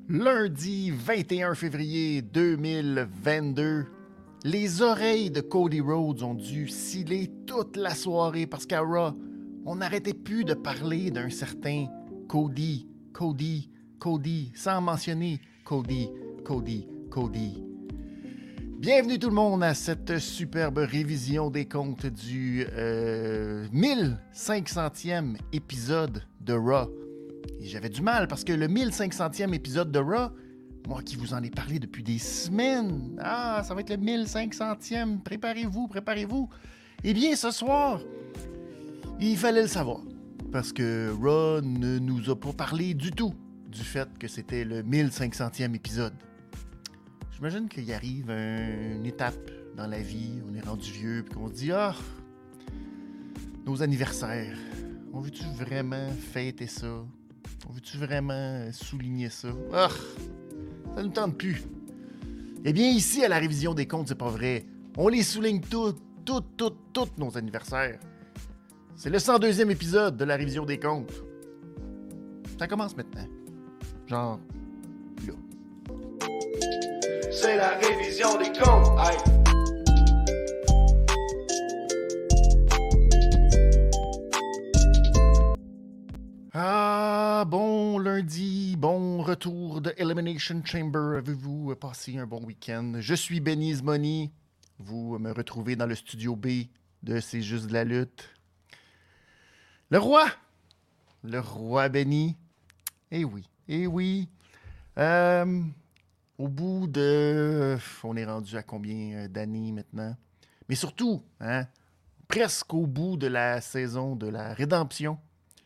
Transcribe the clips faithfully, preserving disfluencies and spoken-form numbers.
Lundi vingt et un février deux mille vingt-deux, les oreilles de Cody Rhodes ont dû sciller toute la soirée parce qu'à Raw, on n'arrêtait plus de parler d'un certain Cody, Cody, Cody, sans mentionner Cody, Cody, Cody. Bienvenue tout le monde à cette superbe révision des comptes du euh, mille cinq centième épisode de Raw. Et j'avais du mal parce que le mille cinq centième épisode de Raw, moi qui vous en ai parlé depuis des semaines, ah, ça va être le mille cinq centième, préparez-vous, préparez-vous. Eh bien, ce soir, il fallait le savoir parce que Raw ne nous a pas parlé du tout du fait que c'était le mille cinq centième épisode. J'imagine qu'il arrive un, une étape dans la vie, on est rendu vieux, puis qu'on se dit « Ah, nos anniversaires, on veut-tu vraiment fêter ça? On veut-tu vraiment souligner ça? Ah, ça ne nous tente plus. » Eh bien, ici, à la révision des comptes, c'est pas vrai. On les souligne toutes, toutes, toutes, toutes nos anniversaires. C'est le cent deuxième épisode de la révision des comptes. Ça commence maintenant. Genre, là. C'est la révision des comptes, aïe. Ah, bon lundi, bon retour de Elimination Chamber. Avez-vous passé un bon week-end? Je suis Benny Money. Vous me retrouvez dans le studio B de C'est juste de la lutte. Le roi! Le roi Benny. Eh oui, eh oui. Euh... Au bout de... On est rendu à combien d'années maintenant? Mais surtout, hein, presque au bout de la saison de la rédemption.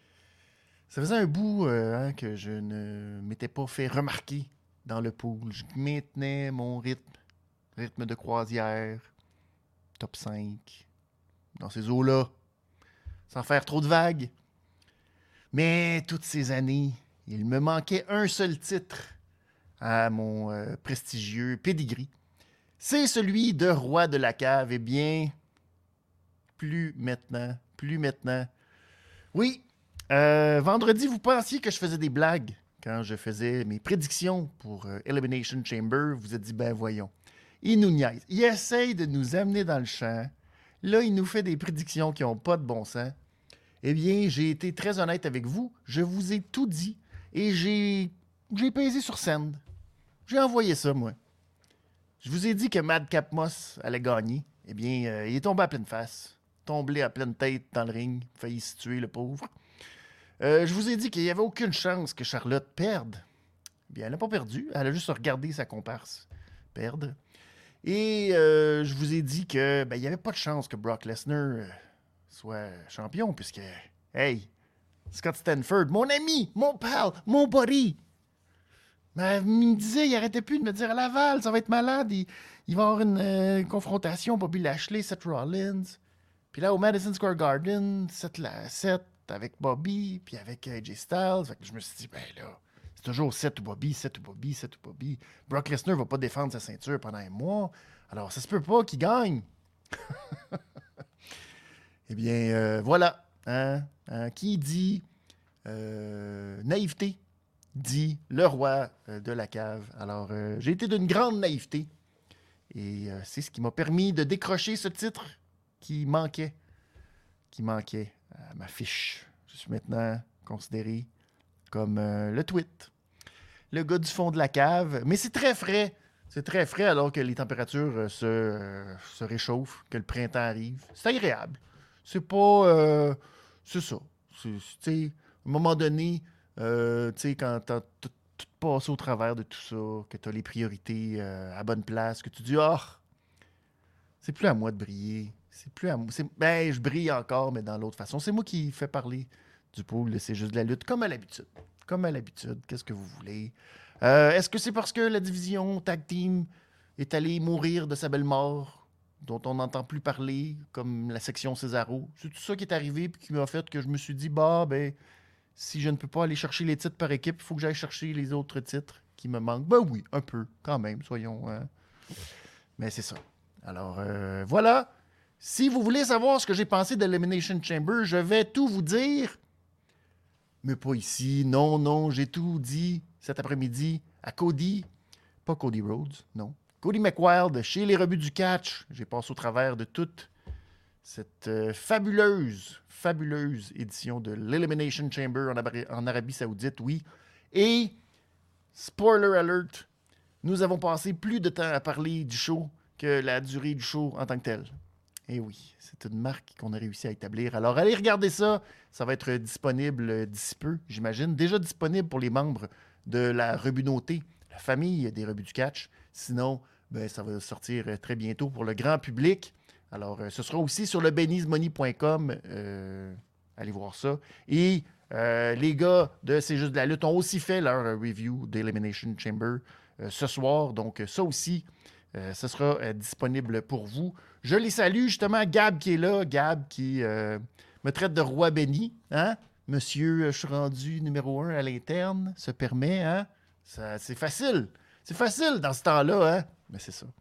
Ça faisait un bout euh, hein, que je ne m'étais pas fait remarquer dans le pool. Je maintenais mon rythme, rythme de croisière, top cinq, dans ces eaux-là, sans faire trop de vagues. Mais toutes ces années, il me manquait un seul titre à mon euh, prestigieux pedigree. C'est celui de roi de la cave. Eh bien, plus maintenant, plus maintenant. Oui, euh, vendredi, vous pensiez que je faisais des blagues quand je faisais mes prédictions pour euh, Elimination Chamber. Vous vous êtes dit, ben voyons, il nous niaise. Il essaye de nous amener dans le champ. Là, il nous fait des prédictions qui n'ont pas de bon sens. Eh bien, j'ai été très honnête avec vous. Je vous ai tout dit et j'ai, j'ai pesé sur send. J'ai envoyé ça, moi. Je vous ai dit que Madcap Moss allait gagner. Eh bien, euh, il est tombé à pleine face. Tombé à pleine tête dans le ring. Failli se tuer, le pauvre. Euh, je vous ai dit qu'il n'y avait aucune chance que Charlotte perde. Eh bien, elle n'a pas perdu. Elle a juste regardé sa comparse perdre. Et euh, je vous ai dit que ben, il n'y avait pas de chance que Brock Lesnar euh, soit champion, puisque, hey, Scott Stanford, mon ami, mon pal, mon buddy, mais il me disait, il arrêtait plus de me dire à Laval, ça va être malade, il, il va y avoir une euh, confrontation, Bobby Lashley, Seth Rollins. Puis là, au Madison Square Garden, Seth, Seth avec Bobby, puis avec A J Styles. Fait que je me suis dit, ben là, c'est toujours Seth ou Bobby, Seth ou Bobby, Seth ou Bobby. Brock Lesnar va pas défendre sa ceinture pendant un mois, alors ça se peut pas qu'il gagne. Eh bien, euh, voilà. Hein? Hein? Qui dit euh, naïveté dit le roi euh, de la cave. Alors, euh, j'ai été d'une grande naïveté. Et euh, c'est ce qui m'a permis de décrocher ce titre qui manquait. Qui manquait à ma fiche. Je suis maintenant considéré comme euh, le tweet. Le gars du fond de la cave. Mais c'est très frais. C'est très frais alors que les températures euh, se, euh, se réchauffent, que le printemps arrive. C'est agréable. C'est pas... Euh, c'est ça. C'est, tu sais, à un moment donné... Euh, tu sais, quand t'as tout passé au travers de tout ça, que t'as les priorités euh, à bonne place, que tu dis, ah, oh, c'est plus à moi de briller. C'est plus à moi. C'est, ben, je brille encore, mais dans l'autre façon. C'est moi qui fais parler du pool, c'est juste de la lutte, comme à l'habitude. Comme à l'habitude, qu'est-ce que vous voulez? Euh, est-ce que c'est parce que la division Tag Team est allée mourir de sa belle mort, dont on n'entend plus parler, comme la section Cesaro? C'est tout ça qui est arrivé, puis qui m'a fait que je me suis dit, bah, ben... si je ne peux pas aller chercher les titres par équipe, il faut que j'aille chercher les autres titres qui me manquent. Ben oui, un peu, quand même, soyons... Hein. Mais c'est ça. Alors, euh, voilà. Si vous voulez savoir ce que j'ai pensé d'Elimination Chamber, je vais tout vous dire. Mais pas ici. Non, non, j'ai tout dit cet après-midi à Cody, pas Cody Rhodes, non. Cody McWild chez les Rebuts du Catch. J'ai passé au travers de toute cette euh, fabuleuse, fabuleuse édition de l'Elimination Chamber en, Ab- en Arabie Saoudite, oui. Et, spoiler alert, nous avons passé plus de temps à parler du show que la durée du show en tant que tel. Et oui, c'est une marque qu'on a réussi à établir. Alors, allez regarder ça. Ça va être disponible d'ici peu, j'imagine. Déjà disponible pour les membres de la Rebunauté, la famille des Rebuts du Catch. Sinon, ben, ça va sortir très bientôt pour le grand public. Alors, euh, ce sera aussi sur le benny's money point com. Euh, allez voir ça. Et euh, les gars de C'est juste de la lutte ont aussi fait leur euh, review d'Elimination Chamber euh, ce soir. Donc, ça aussi, euh, ce sera euh, disponible pour vous. Je les salue, justement, Gab qui est là. Gab qui euh, me traite de roi Benny. Hein? Monsieur, je suis rendu numéro un à l'interne, se permet. Hein? Ça, c'est facile. C'est facile dans ce temps-là. Hein? Mais c'est ça.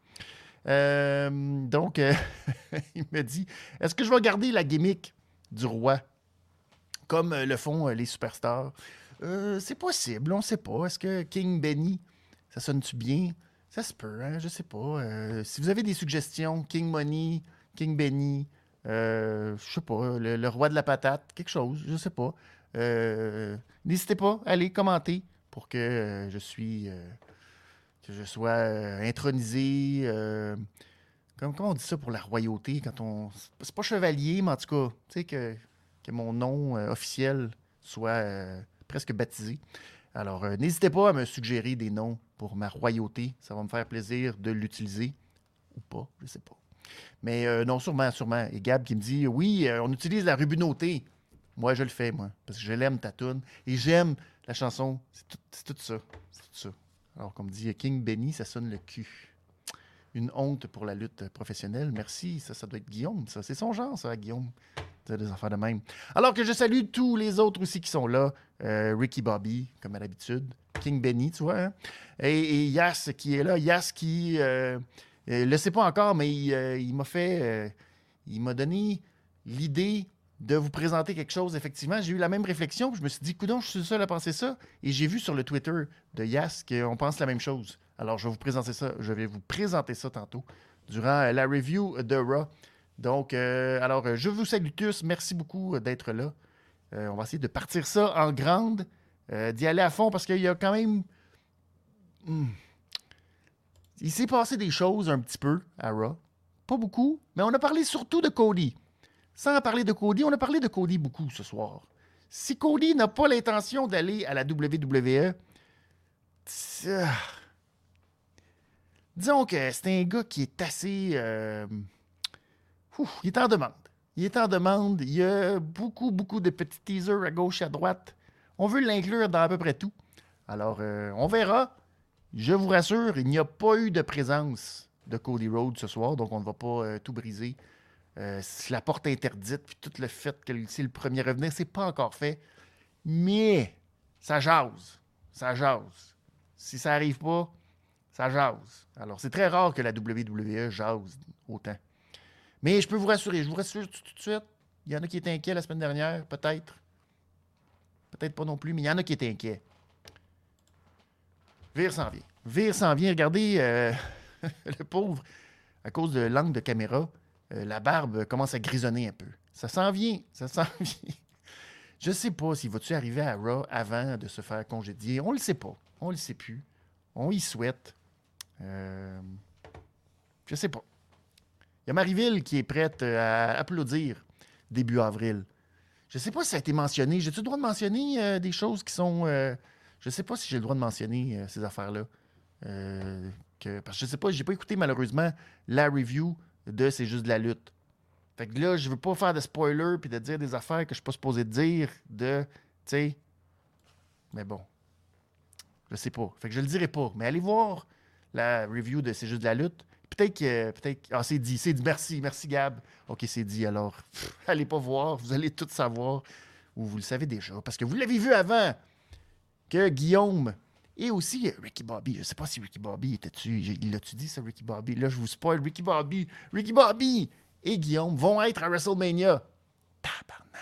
Euh, donc, euh, il me dit, est-ce que je vais garder la gimmick du roi comme euh, le font euh, les superstars? Euh, c'est possible, on ne sait pas. Est-ce que King Benny, ça sonne-tu bien? Ça se peut, hein? Je sais pas. Euh, si vous avez des suggestions, King Money, King Benny, euh, je sais pas, le, le roi de la patate, quelque chose, je sais pas. Euh, n'hésitez pas, allez commenter pour que euh, je suis... Euh, que je sois euh, intronisé. Euh, comment, comment on dit ça pour la royauté? Quand on, c'est pas chevalier, mais en tout cas, tu sais, que, que mon nom euh, officiel soit euh, presque baptisé. Alors, euh, n'hésitez pas à me suggérer des noms pour ma royauté. Ça va me faire plaisir de l'utiliser. Ou pas, je sais pas. Mais euh, non, sûrement, sûrement. Et Gab qui me dit, oui, euh, on utilise la rubunauté. Moi, je le fais, moi, parce que je l'aime, ta toune. Et j'aime la chanson. C'est tout, c'est tout ça. C'est tout ça. Alors, comme dit King Benny, ça sonne le cul. Une honte pour la lutte professionnelle. Merci. Ça, ça doit être Guillaume, ça. C'est son genre, ça, Guillaume. C'est des affaires de même. Alors que je salue tous les autres aussi qui sont là. Euh, Ricky Bobby, comme à l'habitude. King Benny, tu vois. Hein? Et, et Yas qui est là. Yas qui euh, euh, le sait pas encore, mais il, euh, il m'a fait... Euh, il m'a donné l'idée de vous présenter quelque chose. Effectivement, j'ai eu la même réflexion. Puis je me suis dit, coudonc, je suis le seul à penser ça. Et j'ai vu sur le Twitter de Yas qu'on pense la même chose. Alors, je vais vous présenter ça. Je vais vous présenter ça tantôt durant la review de Raw. Donc, euh, alors, je vous salue tous. Merci beaucoup d'être là. Euh, on va essayer de partir ça en grande, euh, d'y aller à fond parce qu'il y a quand même... Hmm. Il s'est passé des choses un petit peu à Raw. Pas beaucoup, mais on a parlé surtout de Cody. Sans parler de Cody, on a parlé de Cody beaucoup ce soir. Si Cody n'a pas l'intention d'aller à la W W E, t's... disons que c'est un gars qui est assez... Euh... Ouf, il est en demande. Il est en demande. Il y a beaucoup, beaucoup de petits teasers à gauche et à droite. On veut l'inclure dans à peu près tout. Alors, euh, on verra. Je vous rassure, il n'y a pas eu de présence de Cody Rhodes ce soir, donc on ne va pas euh, tout briser. Euh, la porte interdite, puis tout le fait que c'est le premier à revenir, c'est pas encore fait. Mais ça jase. Ça jase. Si ça n'arrive pas, ça jase. Alors, c'est très rare que la W W E jase autant. Mais je peux vous rassurer, je vous rassure tout, tout de suite. Il y en a qui étaient inquiets la semaine dernière, peut-être. Peut-être pas non plus, mais il y en a qui étaient inquiets. Vire s'en vient. Vire s'en vient. Regardez, euh, le pauvre, à cause de l'angle de caméra, euh, la barbe commence à grisonner un peu. Ça s'en vient, ça s'en vient. Je sais pas s'il va-tu arriver à Raw avant de se faire congédier. On le sait pas. On le sait plus. On y souhaite. Euh, je sais pas. Il y a Maryville qui est prête à applaudir début avril. Je sais pas si ça a été mentionné. J'ai-tu le droit de mentionner euh, des choses qui sont... Euh, je sais pas si j'ai le droit de mentionner euh, ces affaires-là. Euh, que, parce que je sais pas, j'ai pas écouté malheureusement la review de C'est juste de la lutte. Fait que là, je veux pas faire de spoiler puis de dire des affaires que je suis pas supposé de dire, de, tu sais. Mais bon, je sais pas. Fait que je le dirai pas. Mais allez voir la review de C'est juste de la lutte. Peut-être que, peut-être, ah, c'est dit, c'est dit. Merci, merci Gab. Ok, c'est dit. Alors, pff, allez pas voir, vous allez tout savoir, ou vous le savez déjà, parce que vous l'avez vu avant que Guillaume et aussi Ricky Bobby. Je sais pas si Ricky Bobby était-tu, il l'a-tu dit ça, Ricky Bobby? Là, je vous spoil, Ricky Bobby, Ricky Bobby et Guillaume vont être à WrestleMania.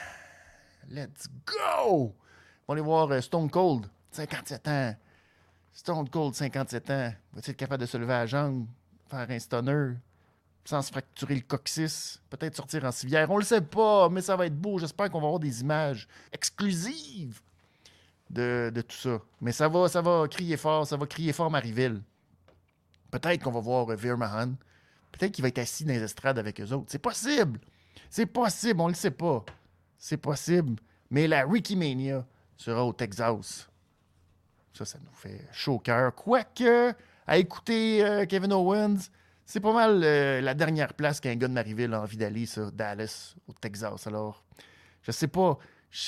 Tabarnak! Let's go! On va aller voir Stone Cold, cinquante-sept ans. Stone Cold, cinquante-sept ans, va-t-il être capable de se lever à la jambe, faire un stunner, sans se fracturer le coccyx, peut-être sortir en civière? On le sait pas, mais ça va être beau. J'espère qu'on va avoir des images exclusives de, de tout ça. Mais ça va, ça va crier fort, ça va crier fort Marieville. Peut-être qu'on va voir euh, Veer Mahan. Peut-être qu'il va être assis dans les estrades avec eux autres. C'est possible. C'est possible, on le sait pas. C'est possible. Mais la Ricky Mania sera au Texas. Ça, ça nous fait chaud au cœur. Quoique, à écouter euh, Kevin Owens, c'est pas mal euh, la dernière place qu'un gars de Marieville a envie d'aller, ça, Dallas, au Texas. Alors, je sais pas.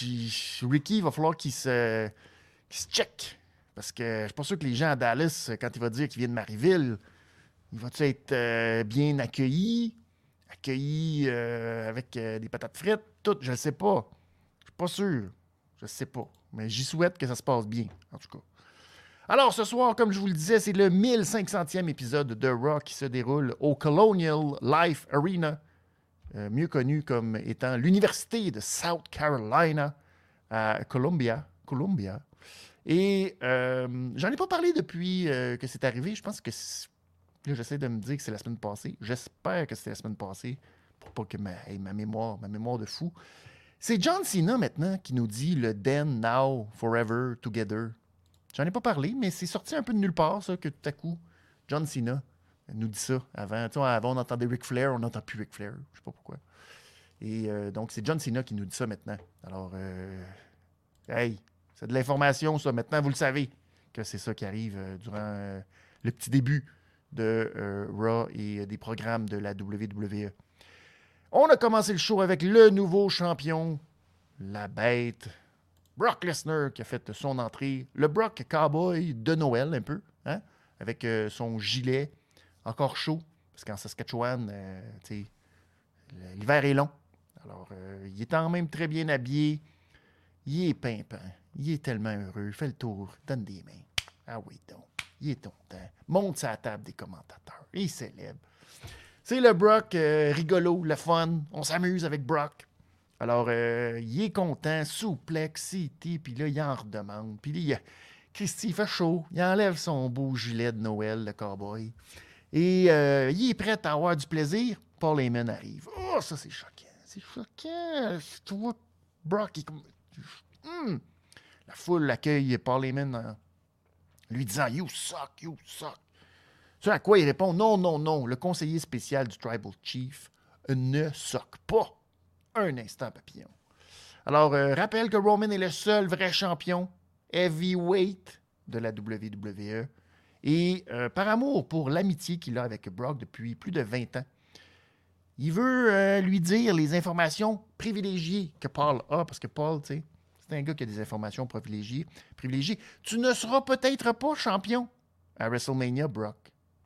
J- Ricky, il va falloir qu'il se, qu'il se check. Parce que je suis pas sûr que les gens à Dallas, quand il va dire qu'il vient de Marieville, il va-tu être euh, bien accueilli? Accueilli euh, avec euh, des patates frites? Tout, je ne sais pas. Je suis pas sûr. Je sais pas. Mais j'y souhaite que ça se passe bien, en tout cas. Alors, ce soir, comme je vous le disais, c'est le mille cinq centième épisode de Raw qui se déroule au Colonial Life Arena, euh, mieux connu comme étant l'Université de South Carolina à Columbia. Columbia. Et euh, j'en ai pas parlé depuis euh, que c'est arrivé. Je pense que... c'est... Là, j'essaie de me dire que c'est la semaine passée. J'espère que c'était la semaine passée pour pas que ma, hey, ma mémoire, ma mémoire de fou. C'est John Cena maintenant qui nous dit le Then, Now, Forever, Together. J'en ai pas parlé, mais c'est sorti un peu de nulle part, ça, que tout à coup, John Cena nous dit ça. Avant, tu sais, avant on entendait Ric Flair, on n'entend plus Ric Flair. Je sais pas pourquoi. Et euh, donc, c'est John Cena qui nous dit ça maintenant. Alors, euh, hey, c'est de l'information, ça. Maintenant, vous le savez que c'est ça qui arrive euh, durant euh, le petit début de euh, Raw et euh, des programmes de la W W E. On a commencé le show avec le nouveau champion, la bête, Brock Lesnar, qui a fait son entrée. Le Brock Cowboy de Noël, un peu, hein? Avec euh, son gilet encore chaud, parce qu'en Saskatchewan, euh, tu sais, l'hiver est long. Alors, euh, il est quand même très bien habillé. Il est pimpant. Il est tellement heureux. Il fait le tour, donne des mains. Ah oui, donc. Il est content. Monte sa table des commentateurs. Il célèbre. C'est le Brock euh, rigolo, le fun. On s'amuse avec Brock. Alors, euh, il est content, souplex, city, puis là, il en redemande. Puis là, Christy, il fait chaud. Il enlève son beau gilet de Noël, le cowboy. Et euh, il est prêt à avoir du plaisir. Paul Heyman arrive. Oh, ça, c'est choquant. C'est choquant. Tu vois, Brock, il... Hum. La foule l'accueille Paul Heyman en lui disant « You suck, you suck ». Ce à quoi il répond « Non, non, non, le conseiller spécial du Tribal Chief ne suck pas. » Un instant, papillon. Alors, euh, rappelle que Roman est le seul vrai champion heavyweight de la W W E. Et euh, par amour pour l'amitié qu'il a avec Brock depuis plus de vingt ans, il veut euh, lui dire les informations privilégiées que Paul a, parce que Paul, tu sais, c'est un gars qui a des informations privilégiées. privilégiées. Tu ne seras peut-être pas champion à WrestleMania, Brock.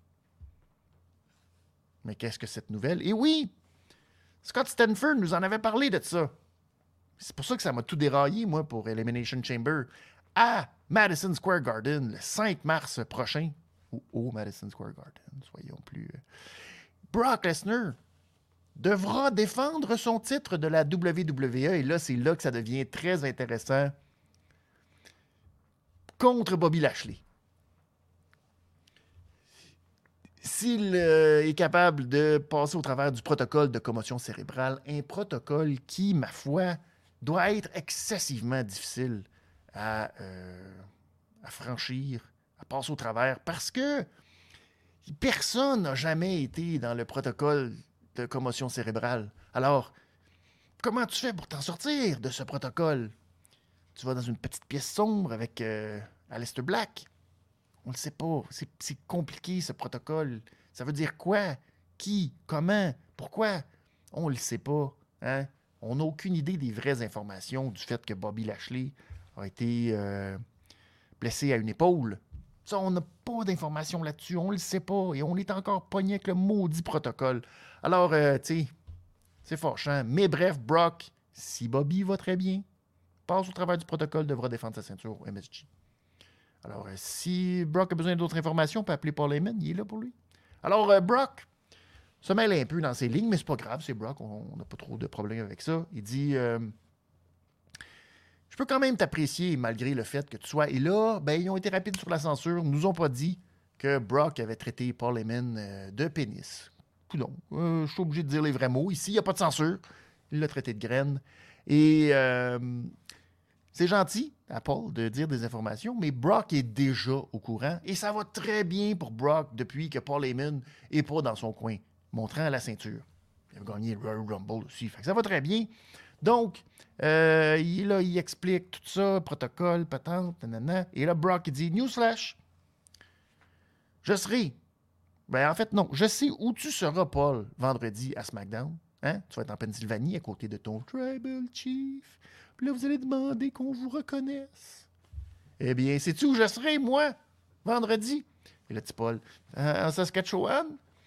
Mais qu'est-ce que cette nouvelle? Et oui, Scott Stanford nous en avait parlé de ça. C'est pour ça que ça m'a tout déraillé, moi, pour Elimination Chamber. À Madison Square Garden, le cinq mars prochain. Ou au Madison Square Garden, soyons plus... Brock Lesnar devra défendre son titre de la W W E. Et là, c'est là que ça devient très intéressant. Contre Bobby Lashley. S'il euh, est capable de passer au travers du protocole de commotion cérébrale, un protocole qui, ma foi, doit être excessivement difficile à, euh, à franchir, à passer au travers, parce que personne n'a jamais été dans le protocole de commotion cérébrale. Alors, comment tu fais pour t'en sortir de ce protocole? Tu vas dans une petite pièce sombre avec euh, Aleister Black. On ne le sait pas. C'est, c'est compliqué, ce protocole. Ça veut dire quoi? Qui? Comment? Pourquoi? On ne le sait pas. Hein? On n'a aucune idée des vraies informations du fait que Bobby Lashley a été euh, blessé à une épaule. Ça, on n'a pas d'informations là-dessus. On ne le sait pas. Et on est encore pogné avec le maudit protocole. Alors, euh, tu sais, c'est fâchant. Mais bref, Brock, si Bobby va très bien, passe au travers du protocole, devra défendre sa ceinture au M S G. Alors, euh, si Brock a besoin d'autres informations, on peut appeler Paul Heyman, il est là pour lui. Alors, euh, Brock se mêle un peu dans ses lignes, mais c'est pas grave, c'est Brock, on n'a pas trop de problèmes avec ça. Il dit euh, je peux quand même t'apprécier malgré le fait que tu sois... Et là, ben, ils ont été rapides sur la censure. Ils nous ont pas dit que Brock avait traité Paul Heyman euh, de pénis. Coudon. Euh, je suis obligé de dire les vrais mots. Ici, il n'y a pas de censure. Il l'a traité de graine. Et euh, c'est gentil à Paul de dire des informations, mais Brock est déjà au courant. Et ça va très bien pour Brock depuis que Paul Heyman n'est pas dans son coin, montrant la ceinture. Il a gagné le Royal Rumble aussi. Fait que ça va très bien. Donc, euh, il, là, il explique tout ça, protocole, patente, nanana. Et là, Brock, il dit, Newsflash, je serai... Ben, en fait, non. Je sais où tu seras, Paul, vendredi à SmackDown. Hein? Tu vas être en Pennsylvanie, à côté de ton Tribal Chief. Puis là, vous allez demander qu'on vous reconnaisse. Eh bien, sais-tu où je serai, moi, vendredi? Et là, petit Paul, en Saskatchewan?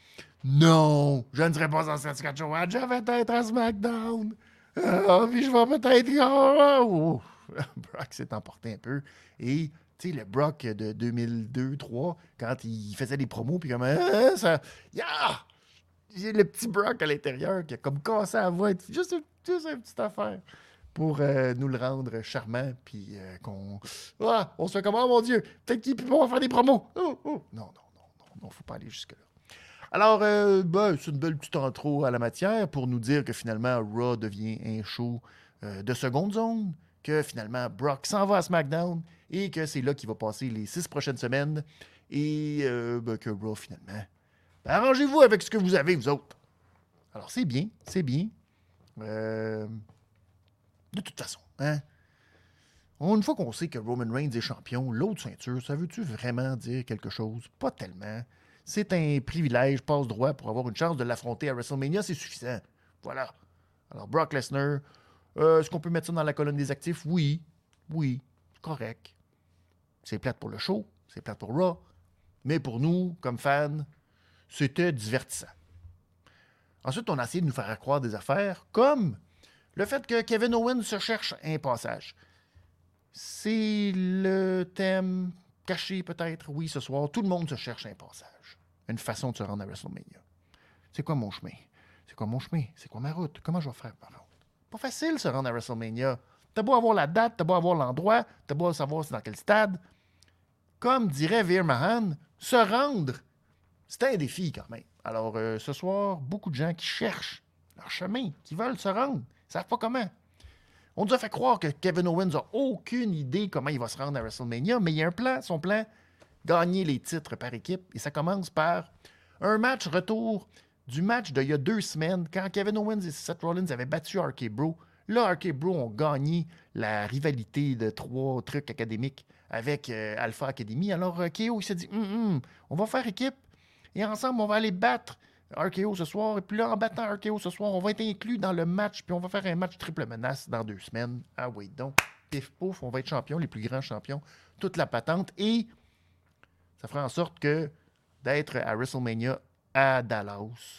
Non, je ne serai pas en Saskatchewan. Je vais être à SmackDown. Ah, puis je vais peut-être... Oh, oh. Brock s'est emporté un peu. Et, tu sais, le Brock de deux mille deux deux mille trois, quand il faisait des promos, puis comme... Ah, ça... Yeah! J'ai le petit Brock à l'intérieur qui a comme cassé la voix. Juste, juste une petite affaire pour euh, nous le rendre charmant, puis euh, qu'on... Ah, on se fait comment, mon Dieu? Peut-être qu'il peut pas faire des promos. Oh, oh. Non, non, non, non, non, faut pas aller jusque-là. Alors, euh, ben, c'est une belle petite intro à la matière pour nous dire que finalement, Raw devient un show euh, de seconde zone, que finalement, Brock s'en va à SmackDown et que c'est là qu'il va passer les six prochaines semaines et euh, ben, que Raw, finalement, ben, arrangez-vous avec ce que vous avez, vous autres. Alors, c'est bien, c'est bien. Euh, de toute façon, hein? Une fois qu'on sait que Roman Reigns est champion, l'autre ceinture, ça veut-tu vraiment dire quelque chose? Pas tellement. C'est un privilège, passe-droit pour avoir une chance de l'affronter à WrestleMania, c'est suffisant. Voilà. Alors, Brock Lesnar, euh, est-ce qu'on peut mettre ça dans la colonne des actifs? Oui. Oui. Correct. C'est plate pour le show, c'est plate pour Raw, mais pour nous, comme fans, c'était divertissant. Ensuite, on a essayé de nous faire croire des affaires, comme le fait que Kevin Owens se cherche un passage. C'est le thème caché, peut-être, oui, ce soir. Tout le monde se cherche un passage. Une façon de se rendre à WrestleMania. C'est quoi mon chemin? C'est quoi mon chemin? C'est quoi ma route? Comment je vais faire ma route? Pas facile de se rendre à WrestleMania. T'as beau avoir la date, t'as beau avoir l'endroit, t'as beau savoir c'est dans quel stade. Comme dirait Veer Mahan, se rendre, c'est un défi quand même. Alors, euh, ce soir, beaucoup de gens qui cherchent leur chemin, qui veulent se rendre, ils savent pas comment. On nous a fait croire que Kevin Owens n'a aucune idée comment il va se rendre à WrestleMania, mais il y a un plan, son plan, gagner les titres par équipe. Et ça commence par un match retour du match d'il y a deux semaines, quand Kevin Owens et Seth Rollins avaient battu R K Bro. Là, R K Bro ont gagné la rivalité de trois trucs académiques avec euh, Alpha Academy. Alors, euh, K O, il s'est dit, hum, hum, on va faire équipe et ensemble, on va aller battre R K O ce soir. Et puis là, en battant R K O ce soir, on va être inclus dans le match. Puis on va faire un match triple menace dans deux semaines. Ah oui, donc, pif pouf, on va être champions, les plus grands champions. Toute la patente. Et ça fera en sorte que d'être à WrestleMania à Dallas,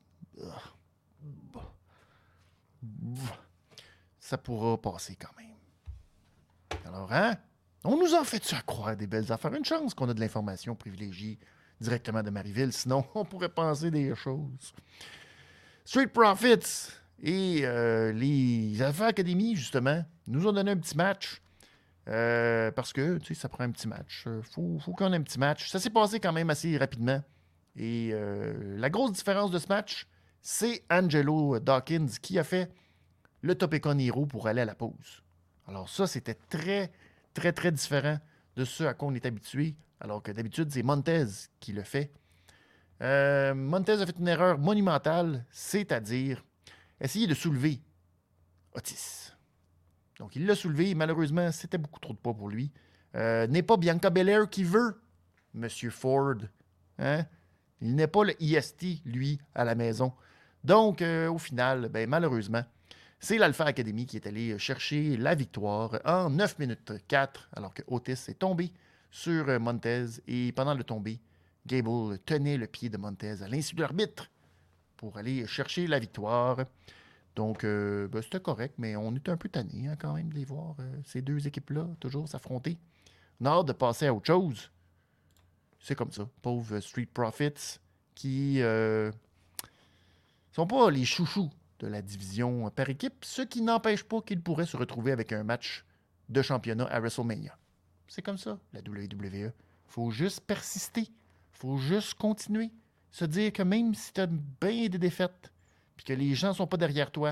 ça pourra passer quand même. Alors, hein? On nous en fait-tu à croire des belles affaires? Une chance qu'on a de l'information privilégiée directement de Marieville, sinon on pourrait penser des choses. Street Profits et euh, les Alpha Academy, justement, nous ont donné un petit match. Euh, parce que, tu sais, ça prend un petit match. Il faut, faut qu'on ait un petit match. Ça s'est passé quand même assez rapidement. Et euh, la grosse différence de ce match, c'est Angelo Dawkins qui a fait le Topicon Hero pour aller à la pause. Alors ça, c'était très, très, très différent de ce à quoi on est habitué. Alors que d'habitude, c'est Montez qui le fait. Euh, Montez a fait une erreur monumentale, c'est-à-dire essayer de soulever Otis. Donc, il l'a soulevé. Malheureusement, c'était beaucoup trop de poids pour lui. Euh, n'est pas Bianca Belair qui veut Monsieur Ford. Hein? Il n'est pas le E S T, lui, à la maison. Donc, euh, au final, ben, malheureusement, c'est l'Alpha Academy qui est allé chercher la victoire en neuf minutes quatre, alors que Otis est tombé sur Montez. Et pendant le tombé, Gable tenait le pied de Montez à l'insu de l'arbitre pour aller chercher la victoire. Donc, euh, ben, c'était correct, mais on est un peu tanné hein, quand même de les voir, euh, ces deux équipes-là, toujours s'affronter. On a hâte de passer à autre chose. C'est comme ça. Pauvres Street Profits qui euh, sont pas les chouchous de la division par équipe, ce qui n'empêche pas qu'ils pourraient se retrouver avec un match de championnat à WrestleMania. C'est comme ça, la W W E. Il faut juste persister. Il faut juste continuer. Se dire que même si tu as bien des défaites, puis que les gens ne sont pas derrière toi,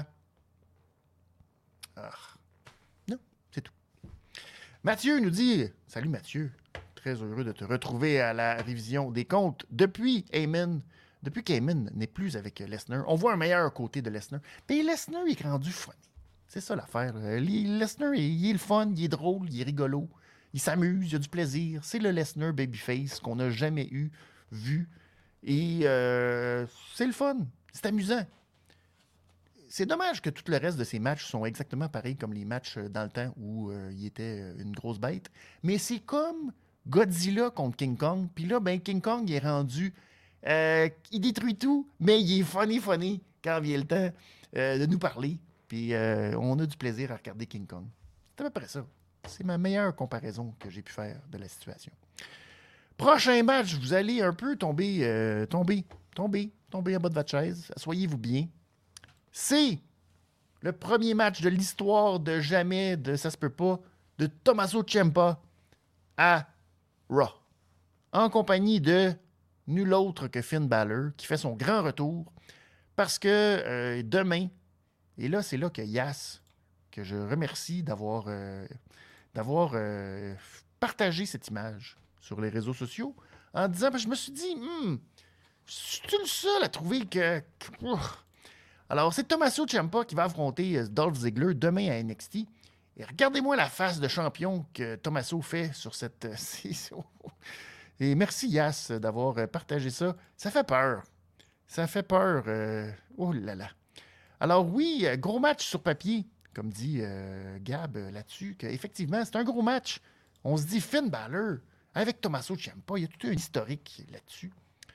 ah, non, c'est tout. Mathieu nous dit, salut Mathieu, très heureux de te retrouver à la révision des comptes depuis Heyman. Depuis qu'Heyman n'est plus avec Lesnar, on voit un meilleur côté de Lesnar. Puis Lesnar il est rendu funny. C'est ça l'affaire. Lesnar, il est le fun, il est drôle, il est rigolo. Il s'amuse, il a du plaisir. C'est le Lesnar babyface qu'on n'a jamais eu, vu. Et euh, c'est le fun. C'est amusant. C'est dommage que tout le reste de ces matchs sont exactement pareils comme les matchs dans le temps où euh, il était une grosse bête. Mais c'est comme Godzilla contre King Kong. Puis là, ben, King Kong il est rendu... Euh, il détruit tout, mais il est funny, funny quand vient le temps euh, de nous parler. Puis euh, on a du plaisir à regarder King Kong. C'est à peu près ça. C'est ma meilleure comparaison que j'ai pu faire de la situation. Prochain match, vous allez un peu tomber, euh, tomber, tomber, tomber en bas de votre chaise. Asseyez-vous bien. C'est le premier match de l'histoire de jamais, de ça se peut pas, de Tommaso Ciampa à Raw. En compagnie de nul autre que Finn Balor, qui fait son grand retour. Parce que euh, demain, et là, c'est là que Yas, que je remercie d'avoir, euh, d'avoir euh, partagé cette image sur les réseaux sociaux, en disant, ben, je me suis dit, hmm, je suis le seul à trouver que... Alors, c'est Tommaso Ciampa qui va affronter Dolph Ziggler demain à N X T. Et regardez-moi la face de champion que Tommaso fait sur cette... Et merci Yas d'avoir partagé ça. Ça fait peur. Ça fait peur. Euh... Oh là là. Alors oui, gros match sur papier, comme dit euh, Gab là-dessus, qu'effectivement, c'est un gros match. On se dit Finn Balor avec Tommaso Ciampa. Il y a tout un historique là-dessus.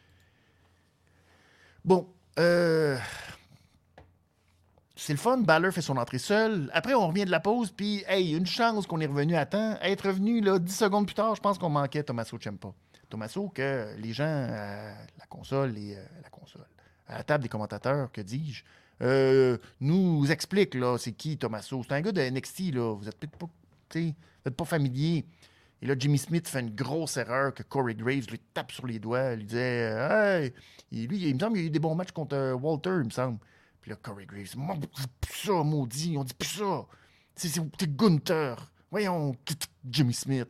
Bon, euh... c'est le fun. Balor fait son entrée seul. Après, on revient de la pause, puis hey, une chance qu'on est revenu à temps. Être revenu là, dix secondes plus tard, je pense qu'on manquait Tommaso Ciampa. Tommaso, que les gens à la console et euh, la console, à la table des commentateurs, que dis-je, euh, nous expliquent là, c'est qui Tommaso. C'est un gars de N X T, là. Vous n'êtes peut-être pas, vous êtes pas familier. Et là, Jimmy Smith fait une grosse erreur que Corey Graves lui tape sur les doigts. Il lui disait, hey, et lui, il me semble qu'il y a eu des bons matchs contre euh, Walter, il me semble. Puis là, Corey Graves, on dit plus ça, maudit, on dit plus ça. C'est, c'est, c'est Gunther. Voyons, Jimmy Smith.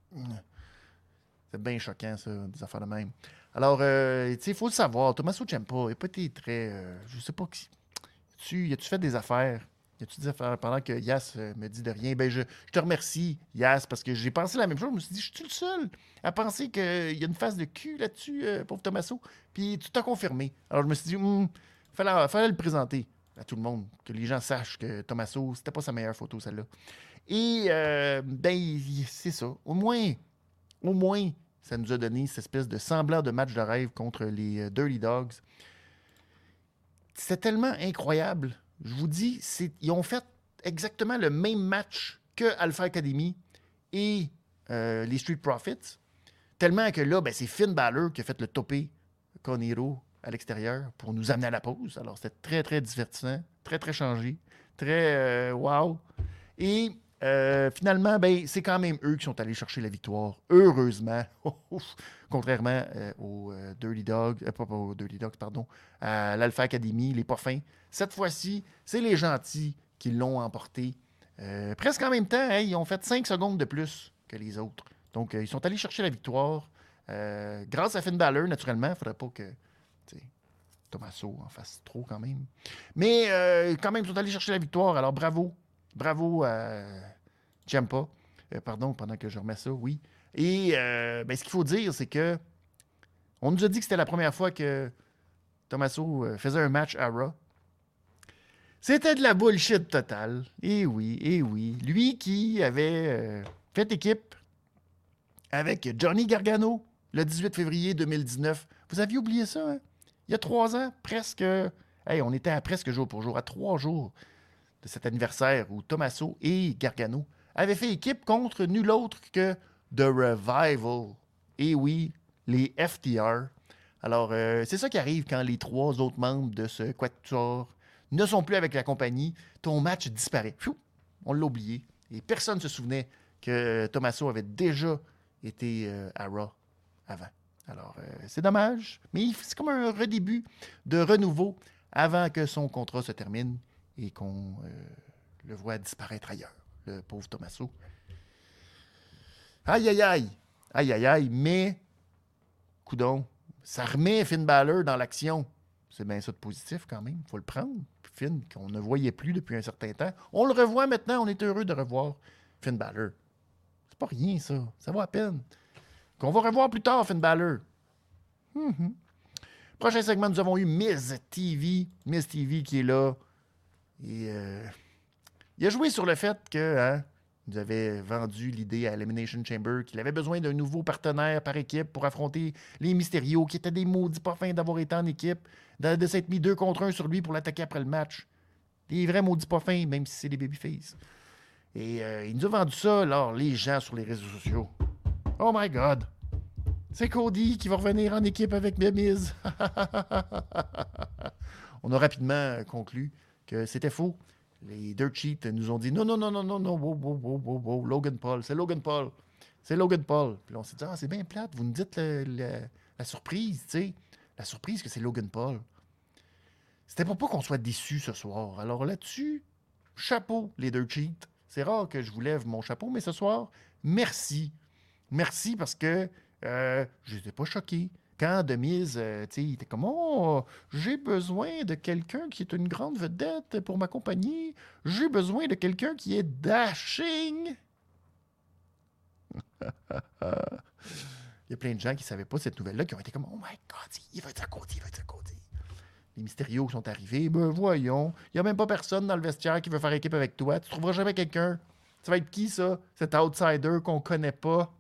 C'est bien choquant, ça, des affaires de même. Alors, euh, tu sais, il faut le savoir. Tommaso Ciampa, il n'a pas été très... Euh, je sais pas qui... Y as-tu fait des affaires? Y a-tu des affaires? Pendant que Yas euh, me dit de rien, ben je, je te remercie, Yas, parce que j'ai pensé la même chose. Je me suis dit, je suis le seul à penser qu'il y a une face de cul là-dessus, euh, pauvre Tommaso. Puis tu t'as confirmé. Alors, je me suis dit, il fallait, fallait le présenter à tout le monde, que les gens sachent que Tommaso, c'était pas sa meilleure photo, celle-là. Et, euh, ben, c'est ça. Au moins... Au moins, ça nous a donné cette espèce de semblant de match de rêve contre les euh, Dirty Dogs. C'était tellement incroyable. Je vous dis, c'est, ils ont fait exactement le même match que Alpha Academy et euh, les Street Profits. Tellement que là, ben, c'est Finn Balor qui a fait le topé Conero à l'extérieur pour nous amener à la pause. Alors, c'était très, très divertissant, très, très changé, très euh, wow. Et... Euh, finalement, ben, c'est quand même eux qui sont allés chercher la victoire, heureusement, contrairement euh, aux euh, Dirty Dogs, euh, pas, pas aux Dirty Dogs, pardon, à l'Alpha Academy, les pas fins. Cette fois-ci, c'est les gentils qui l'ont emporté. Euh, presque en même temps, hein, ils ont fait cinq secondes de plus que les autres. Donc, euh, ils sont allés chercher la victoire. Euh, grâce à Finn Balor, naturellement, il ne faudrait pas que Tommaso en fasse trop quand même. Mais euh, quand même, ils sont allés chercher la victoire. Alors, bravo. Bravo à Ciampa. Euh, pardon, pendant que je remets ça, oui. Et euh, ben, ce qu'il faut dire, c'est que on nous a dit que c'était la première fois que Tommaso euh, faisait un match à Raw. C'était de la bullshit totale. Et oui, et oui. Lui qui avait euh, fait équipe avec Johnny Gargano le dix-huit février deux mille dix-neuf. Vous aviez oublié ça, hein? Il y a trois ans, presque... Hey, on était à presque jour pour jour, à trois jours de cet anniversaire où Tommaso et Gargano avaient fait équipe contre nul autre que The Revival. Et oui, les F T R. Alors, euh, c'est ça qui arrive quand les trois autres membres de ce quatuor ne sont plus avec la compagnie. Ton match disparaît. Pfiou, on l'a oublié. Et personne ne se souvenait que Tommaso avait déjà été euh, à Raw avant. Alors, euh, c'est dommage, mais c'est comme un redébut de renouveau avant que son contrat se termine et qu'on euh, le voit disparaître ailleurs, le pauvre Tommaso. Aïe, aïe, aïe! Aïe, aïe, aïe, mais, coudon, ça remet Finn Balor dans l'action. C'est bien ça de positif quand même, il faut le prendre. Finn, qu'on ne voyait plus depuis un certain temps. On le revoit maintenant, on est heureux de revoir Finn Balor. C'est pas rien, ça. Ça vaut à peine. Qu'on va revoir plus tard, Finn Balor. Mm-hmm. Prochain segment, nous avons eu Miz T V. Miz T V qui est là. Et euh, il a joué sur le fait que hein, nous avait vendu l'idée à Elimination Chamber qu'il avait besoin d'un nouveau partenaire par équipe pour affronter les Mysterio, qui étaient des maudits pas fins d'avoir été en équipe, de, de s'être mis deux contre un sur lui pour l'attaquer après le match. Des vrais maudits pas fins, même si c'est des babyface. Et euh, il nous a vendu ça, alors, les gens sur les réseaux sociaux. Oh my God! C'est Cody qui va revenir en équipe avec The Miz. On a rapidement conclu que c'était faux. Les Dirt Sheets nous ont dit non, non, non, non, non, non, wow, wow, wow, wow, wow, Logan Paul, c'est Logan Paul. C'est Logan Paul. Puis là, on s'est dit, ah, c'est bien plate, vous nous dites le, le, la surprise, tu sais. La surprise que c'est Logan Paul. C'était pour pas qu'on soit déçus ce soir. Alors là-dessus, chapeau, les Dirt Sheets. C'est rare que je vous lève mon chapeau, mais ce soir, merci. Merci parce que euh, je n'étais pas choqué. Quand The Miz, euh, tu sais, il était comme « Oh, j'ai besoin de quelqu'un qui est une grande vedette pour m'accompagner. J'ai besoin de quelqu'un qui est dashing. » Il y a plein de gens qui ne savaient pas cette nouvelle-là, qui ont été comme « Oh my God, il va être à côté, il va être à côté. » Les Mysterio sont arrivés. Ben voyons, il n'y a même pas personne dans le vestiaire qui veut faire équipe avec toi. Tu ne trouveras jamais quelqu'un. Ça va être qui, ça? Cet outsider qu'on ne connaît pas?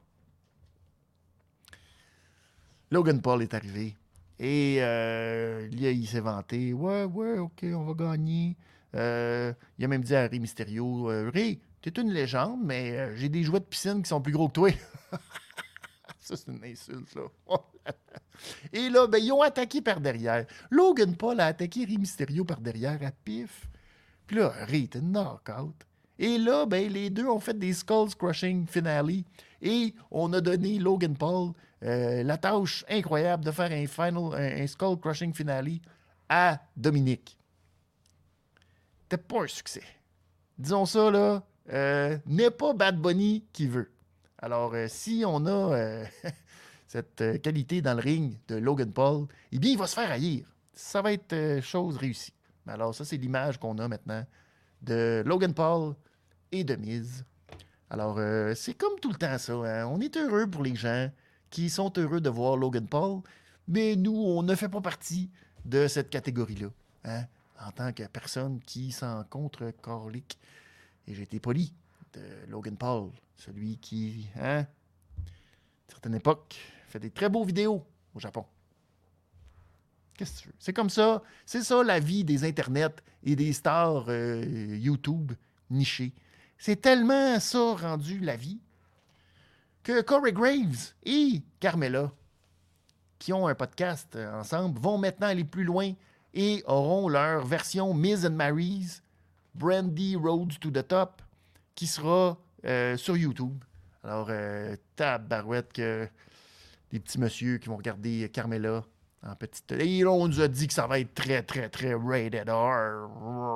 Logan Paul est arrivé. Et euh, là, il s'est vanté. Ouais, ouais, OK, on va gagner. Euh, il a même dit à Rey Mysterio, euh, Rey, t'es une légende, mais euh, j'ai des jouets de piscine qui sont plus gros que toi. Ça, c'est une insulte, là. Et là, ben, ils ont attaqué par derrière. Logan Paul a attaqué Rey Mysterio par derrière à pif. Puis là, Rey était knock-out. Et là, ben, les deux ont fait des Skulls Crushing finale. Et on a donné Logan Paul euh, la tâche incroyable de faire un, final, un, un Skull Crushing finale à Dominique. C'était pas un succès. Disons ça, là, euh, n'est pas Bad Bunny qui veut. Alors, euh, si on a euh, cette euh, qualité dans le ring de Logan Paul, eh bien, il va se faire haïr. Ça va être euh, chose réussie. Mais alors, ça, c'est l'image qu'on a maintenant de Logan Paul et de Miz. Alors, euh, c'est comme tout le temps ça. Hein? On est heureux pour les gens qui sont heureux de voir Logan Paul, mais nous, on ne fait pas partie de cette catégorie-là. Hein? En tant que personne qui s'en contre-corlique. Et j'ai été poli de Logan Paul, celui qui, hein, à une certaine époque, fait des très beaux vidéos au Japon. Qu'est-ce que tu veux? C'est comme ça. C'est ça la vie des internets et des stars euh, YouTube nichées. C'est tellement ça rendu la vie que Corey Graves et Carmella, qui ont un podcast ensemble, vont maintenant aller plus loin et auront leur version Miz and Mary's Brandy Road to the Top qui sera euh, sur YouTube. Alors, euh, tabarouette que des petits messieurs qui vont regarder Carmella en petite... Et là, on nous a dit que ça va être très, très, très rated R.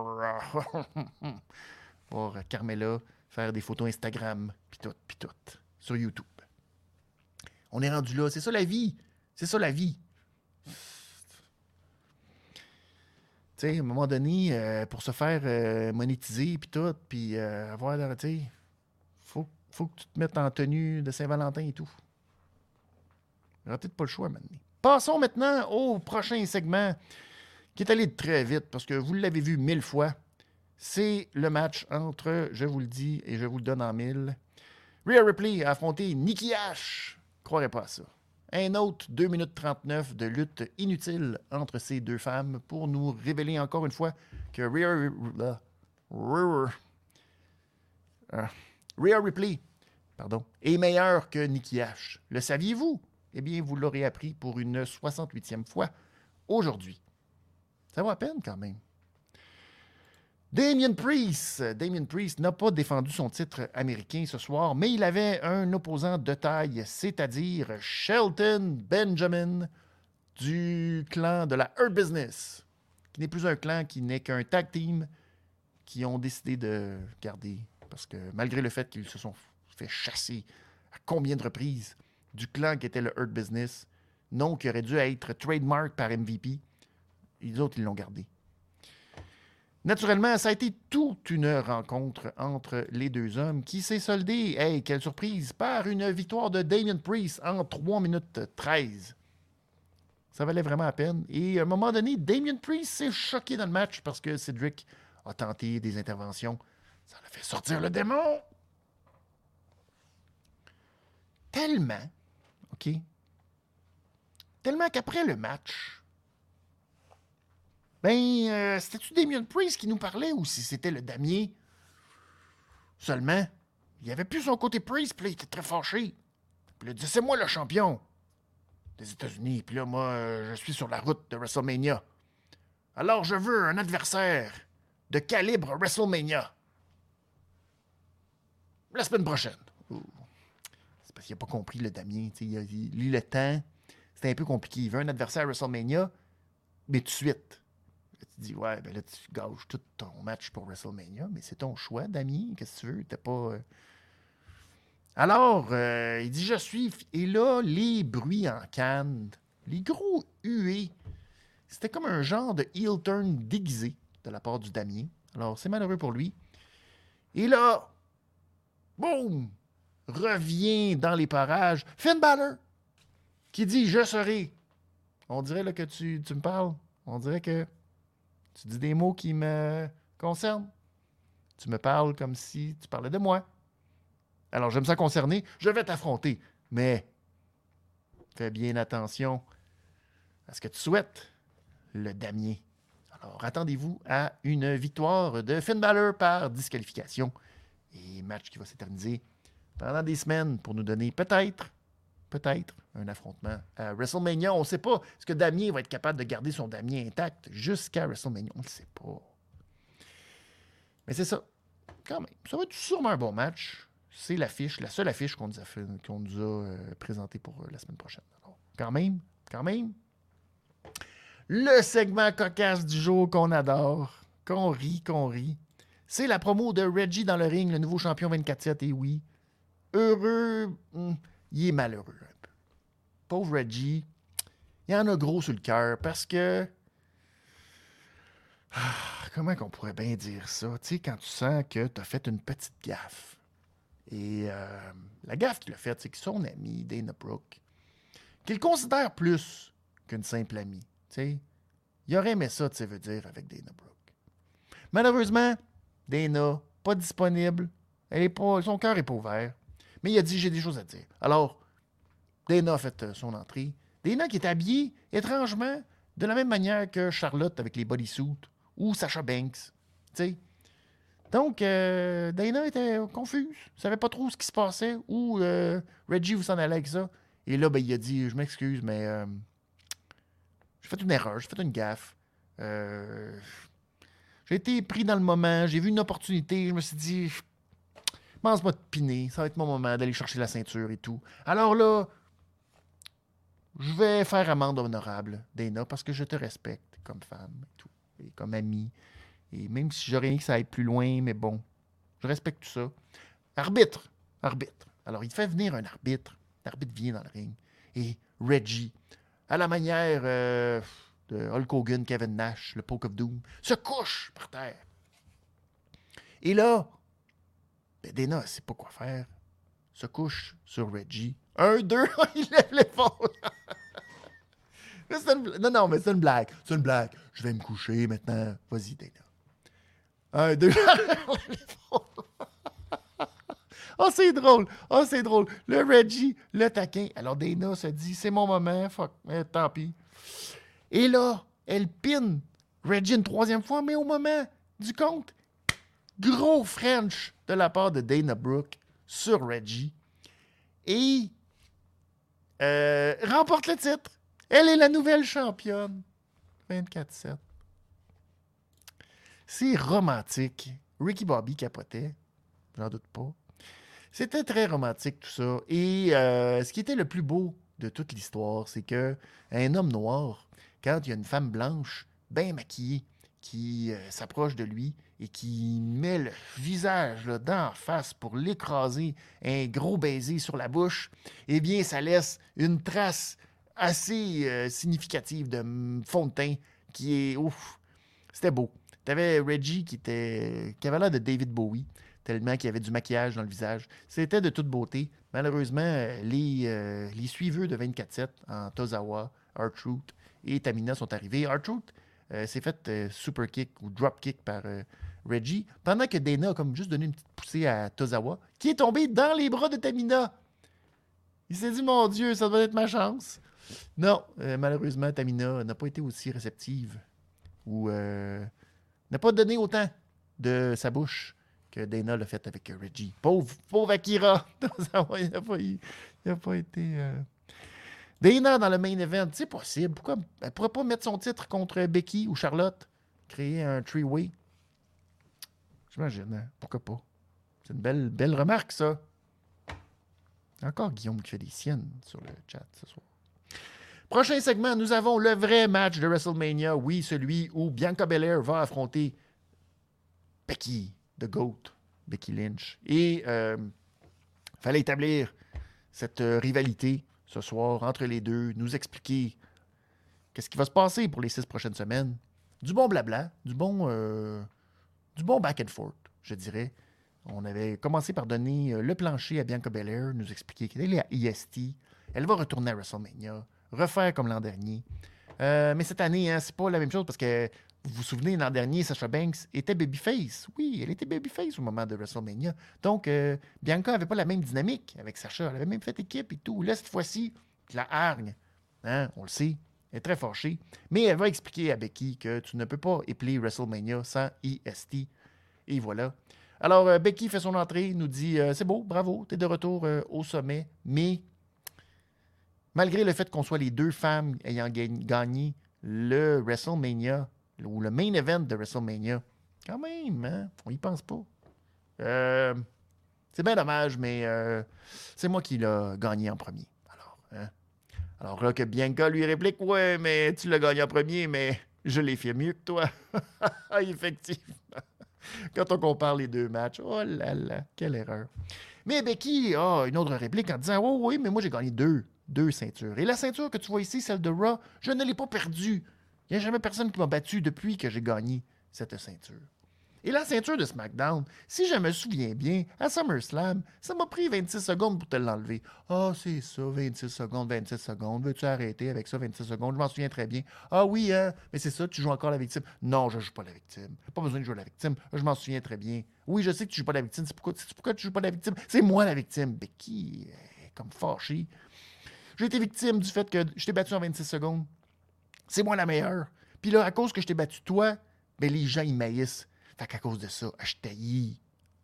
Pour Carmella, faire des photos Instagram, puis tout, puis tout, sur YouTube. On est rendu là. C'est ça la vie. C'est ça la vie. Tu sais, à un moment donné, euh, pour se faire euh, monétiser, puis tout, puis euh, avoir, tu sais, faut, faut que tu te mettes en tenue de Saint-Valentin et tout. Il n'y aura peut-être pas le choix maintenant. Passons maintenant au prochain segment, qui est allé très vite, parce que vous l'avez vu mille fois. C'est le match entre, je vous le dis et je vous le donne en mille, Rhea Ripley a affronté Nikki Ash. Croirez pas à ça. Un autre deux minutes trente-neuf de lutte inutile entre ces deux femmes pour nous révéler encore une fois que Rhea, uh, Rhea, uh, Rhea Ripley pardon, est meilleure que Nikki Ash. Le saviez-vous? Eh bien, vous l'aurez appris pour une soixante-huitième fois aujourd'hui. Ça vaut à peine quand même. Damien Priest. Damien Priest n'a pas défendu son titre américain ce soir, mais il avait un opposant de taille, c'est-à-dire Shelton Benjamin du clan de la Hurt Business, qui n'est plus un clan, qui n'est qu'un tag team qui ont décidé de garder, parce que malgré le fait qu'ils se sont fait chasser à combien de reprises du clan qui était le Hurt Business, nom qui aurait dû être trademark par M V P, les autres, ils l'ont gardé. Naturellement, ça a été toute une rencontre entre les deux hommes qui s'est soldée, hey, quelle surprise, par une victoire de Damien Priest en trois minutes treize. Ça valait vraiment la peine. Et à un moment donné, Damien Priest s'est choqué dans le match parce que Cedric a tenté des interventions. Ça l'a fait sortir le démon. Tellement, OK? Tellement qu'après le match, ben, euh, c'était-tu Damien Priest qui nous parlait ou si c'était le damier? Seulement, il avait plus son côté Priest, puis là, il était très fâché. Puis là, il disait, c'est moi le champion des États-Unis, puis là, moi, euh, je suis sur la route de WrestleMania. Alors, je veux un adversaire de calibre WrestleMania. La semaine prochaine. Ouh. C'est parce qu'il n'a pas compris le Damien. Il a, il, lui, le temps, c'était un peu compliqué. Il veut un adversaire à WrestleMania, mais tout de suite. Là, tu dis, ouais, ben là, tu gâches tout ton match pour WrestleMania, mais c'est ton choix, Damien. Qu'est-ce que tu veux? T'as pas... Euh... Alors, euh, il dit, je suis... Et là, les bruits en canne, les gros huées, c'était comme un genre de heel turn déguisé de la part du Damien. Alors, c'est malheureux pour lui. Et là, boum, revient dans les parages Finn Balor, qui dit, je serai. On dirait là, que tu, tu me parles. On dirait que tu dis des mots qui me concernent. Tu me parles comme si tu parlais de moi. Alors, je me sens concerné. Je vais t'affronter. Mais fais bien attention à ce que tu souhaites, le Damien. Alors, attendez-vous à une victoire de Finn Balor par disqualification. Et match qui va s'éterniser pendant des semaines pour nous donner peut-être, peut-être, un affrontement à WrestleMania. On ne sait pas. Est-ce que Damien va être capable de garder son Damien intact jusqu'à WrestleMania? On ne le sait pas. Mais c'est ça. Quand même. Ça va être sûrement un bon match. C'est l'affiche, la seule affiche qu'on nous a, fait, qu'on nous a euh, présentée pour euh, la semaine prochaine. Alors, quand même, quand même. Le segment cocasse du jour qu'on adore, qu'on rit, qu'on rit. C'est la promo de Reggie dans le ring, le nouveau champion vingt-quatre sept. Et oui, heureux, hum, il est malheureux un peu. Pauvre Reggie, il en a gros sur le cœur parce que... Ah, comment qu'on pourrait bien dire ça? Tu sais, quand tu sens que tu as fait une petite gaffe. Et euh, la gaffe qu'il a faite, c'est que son ami, Dana Brooke, qu'il considère plus qu'une simple amie. Tu sais, il aurait aimé ça, tu sais, veut dire, avec Dana Brooke. Malheureusement, Dana, pas disponible. Elle est pas, son cœur n'est pas ouvert. Mais il a dit, j'ai des choses à dire. Alors, Dana a fait euh, son entrée. Dana qui est habillée, étrangement, de la même manière que Charlotte avec les bodysuits ou Sasha Banks. Tu sais. Donc, euh, Dana était confuse. Ne savait pas trop ce qui se passait. Ou euh, Reggie vous s'en allait avec ça. Et là, ben, il a dit, je m'excuse, mais euh, j'ai fait une erreur, j'ai fait une gaffe. Euh, j'ai été pris dans le moment, j'ai vu une opportunité, je me suis dit, pense-moi de piner, ça va être mon moment d'aller chercher la ceinture et tout. Alors là, je vais faire amende honorable, Dana, parce que je te respecte comme femme et tout, et comme amie. Et même si j'aurais aimé que ça aille plus loin, mais bon, je respecte tout ça. Arbitre, arbitre. Alors, il fait venir un arbitre. L'arbitre vient dans le ring. Et Reggie, à la manière euh, de Hulk Hogan, Kevin Nash, le Poke of Doom, se couche par terre. Et là, ben Dana ne sait pas quoi faire. Se couche sur Reggie. Un, deux, il lève l'épaule. Une... Non, non, mais c'est une blague. C'est une blague. Je vais me coucher maintenant. Vas-y, Dana. Un, deux, oh, c'est drôle. Oh, c'est drôle. Le Reggie, le taquin. Alors, Dana se dit, c'est mon moment. Fuck, eh, tant pis. Et là, elle pine Reggie une troisième fois, mais au moment du compte, gros French de la part de Dana Brooke sur Reggie. Et euh, remporte le titre. Elle est la nouvelle championne. vingt-quatre sept. C'est romantique. Ricky Bobby capotait. J'en doute pas. C'était très romantique, tout ça. Et euh, ce qui était le plus beau de toute l'histoire, c'est que un homme noir, quand il y a une femme blanche, bien maquillée, qui euh, s'approche de lui et qui met le visage là, d'en face pour l'écraser, un gros baiser sur la bouche, eh bien, ça laisse une trace assez euh, significative de mm, fond de teint qui est... Ouf, c'était beau. T'avais Reggie qui, était, qui avait l'air de David Bowie, tellement qu'il y avait du maquillage dans le visage. C'était de toute beauté. Malheureusement, euh, les, euh, les suiveux de vingt-quatre sept en Tozawa, R-Truth et Tamina sont arrivés. R-Truth euh, s'est fait euh, super kick ou drop kick par euh, Reggie, pendant que Dana a comme juste donné une petite poussée à Tozawa, qui est tombé dans les bras de Tamina. Il s'est dit, mon Dieu, ça doit être ma chance. Non, euh, malheureusement, Tamina n'a pas été aussi réceptive ou euh, n'a pas donné autant de sa bouche que Dana l'a fait avec Reggie. Pauvre, pauvre Akira! il n'a pas, il, il a pas été... Euh... Dana dans le main event, c'est possible. Pourquoi elle ne pourrait pas mettre son titre contre Becky ou Charlotte? Créer un three-way? J'imagine. Hein? Pourquoi pas? C'est une belle, belle remarque, ça. Encore Guillaume qui fait des siennes sur le chat ce soir. Prochain segment, nous avons le vrai match de WrestleMania. Oui, celui où Bianca Belair va affronter Becky, The GOAT, Becky Lynch. Et il euh, fallait établir cette euh, rivalité ce soir entre les deux, nous expliquer qu'est-ce qui va se passer pour les six prochaines semaines. Du bon blabla, du bon, euh, du bon back and forth, je dirais. On avait commencé par donner le plancher à Bianca Belair, nous expliquer qu'elle est à E S T. Elle va retourner à WrestleMania, refaire comme l'an dernier. Euh, mais cette année, hein, c'est pas la même chose parce que vous vous souvenez, l'an dernier, Sasha Banks était babyface. Oui, elle était babyface au moment de WrestleMania. Donc, euh, Bianca n'avait pas la même dynamique avec Sasha. Elle avait même fait équipe et tout. Là, cette fois-ci, la hargne. Hein, on le sait. Elle est très fâchée. Mais elle va expliquer à Becky que tu ne peux pas épeler WrestleMania sans E S T. Et voilà. Alors, euh, Becky fait son entrée, nous dit euh, c'est beau, bravo, t'es de retour euh, au sommet. Mais, malgré le fait qu'on soit les deux femmes ayant gagné le WrestleMania, ou le main event de WrestleMania, quand même, hein, on y pense pas. Euh, c'est bien dommage, mais euh, c'est moi qui l'ai gagné en premier. Alors, hein. Alors là, que Bianca lui réplique, ouais, mais tu l'as gagné en premier, mais je l'ai fait mieux que toi. Effectivement. Quand on compare les deux matchs, oh là là, quelle erreur. Mais Becky a une autre réplique en disant, oh oui, mais moi j'ai gagné deux, deux ceintures. Et la ceinture que tu vois ici, celle de Raw, je ne l'ai pas perdue. Il n'y a jamais personne qui m'a battu depuis que j'ai gagné cette ceinture. Et la ceinture de SmackDown, si je me souviens bien, à SummerSlam, ça m'a pris vingt-six secondes pour te l'enlever. Ah, oh, c'est ça, vingt-six secondes, vingt-six secondes. Veux-tu arrêter avec ça, vingt-six secondes? Je m'en souviens très bien. Ah oui, hein, mais c'est ça, tu joues encore la victime. Non, je ne joue pas la victime. Pas besoin de jouer la victime. Je m'en souviens très bien. Oui, je sais que tu ne joues pas la victime. C'est pourquoi, c'est pourquoi tu ne joues pas la victime? C'est moi la victime. Becky est comme fâchée. J'ai été victime du fait que je t'ai battu en vingt-six secondes. C'est moi la meilleure. Puis là, à cause que je t'ai battu toi, ben les gens, ils maïssent. Fait qu'à cause de ça, je t'haïs.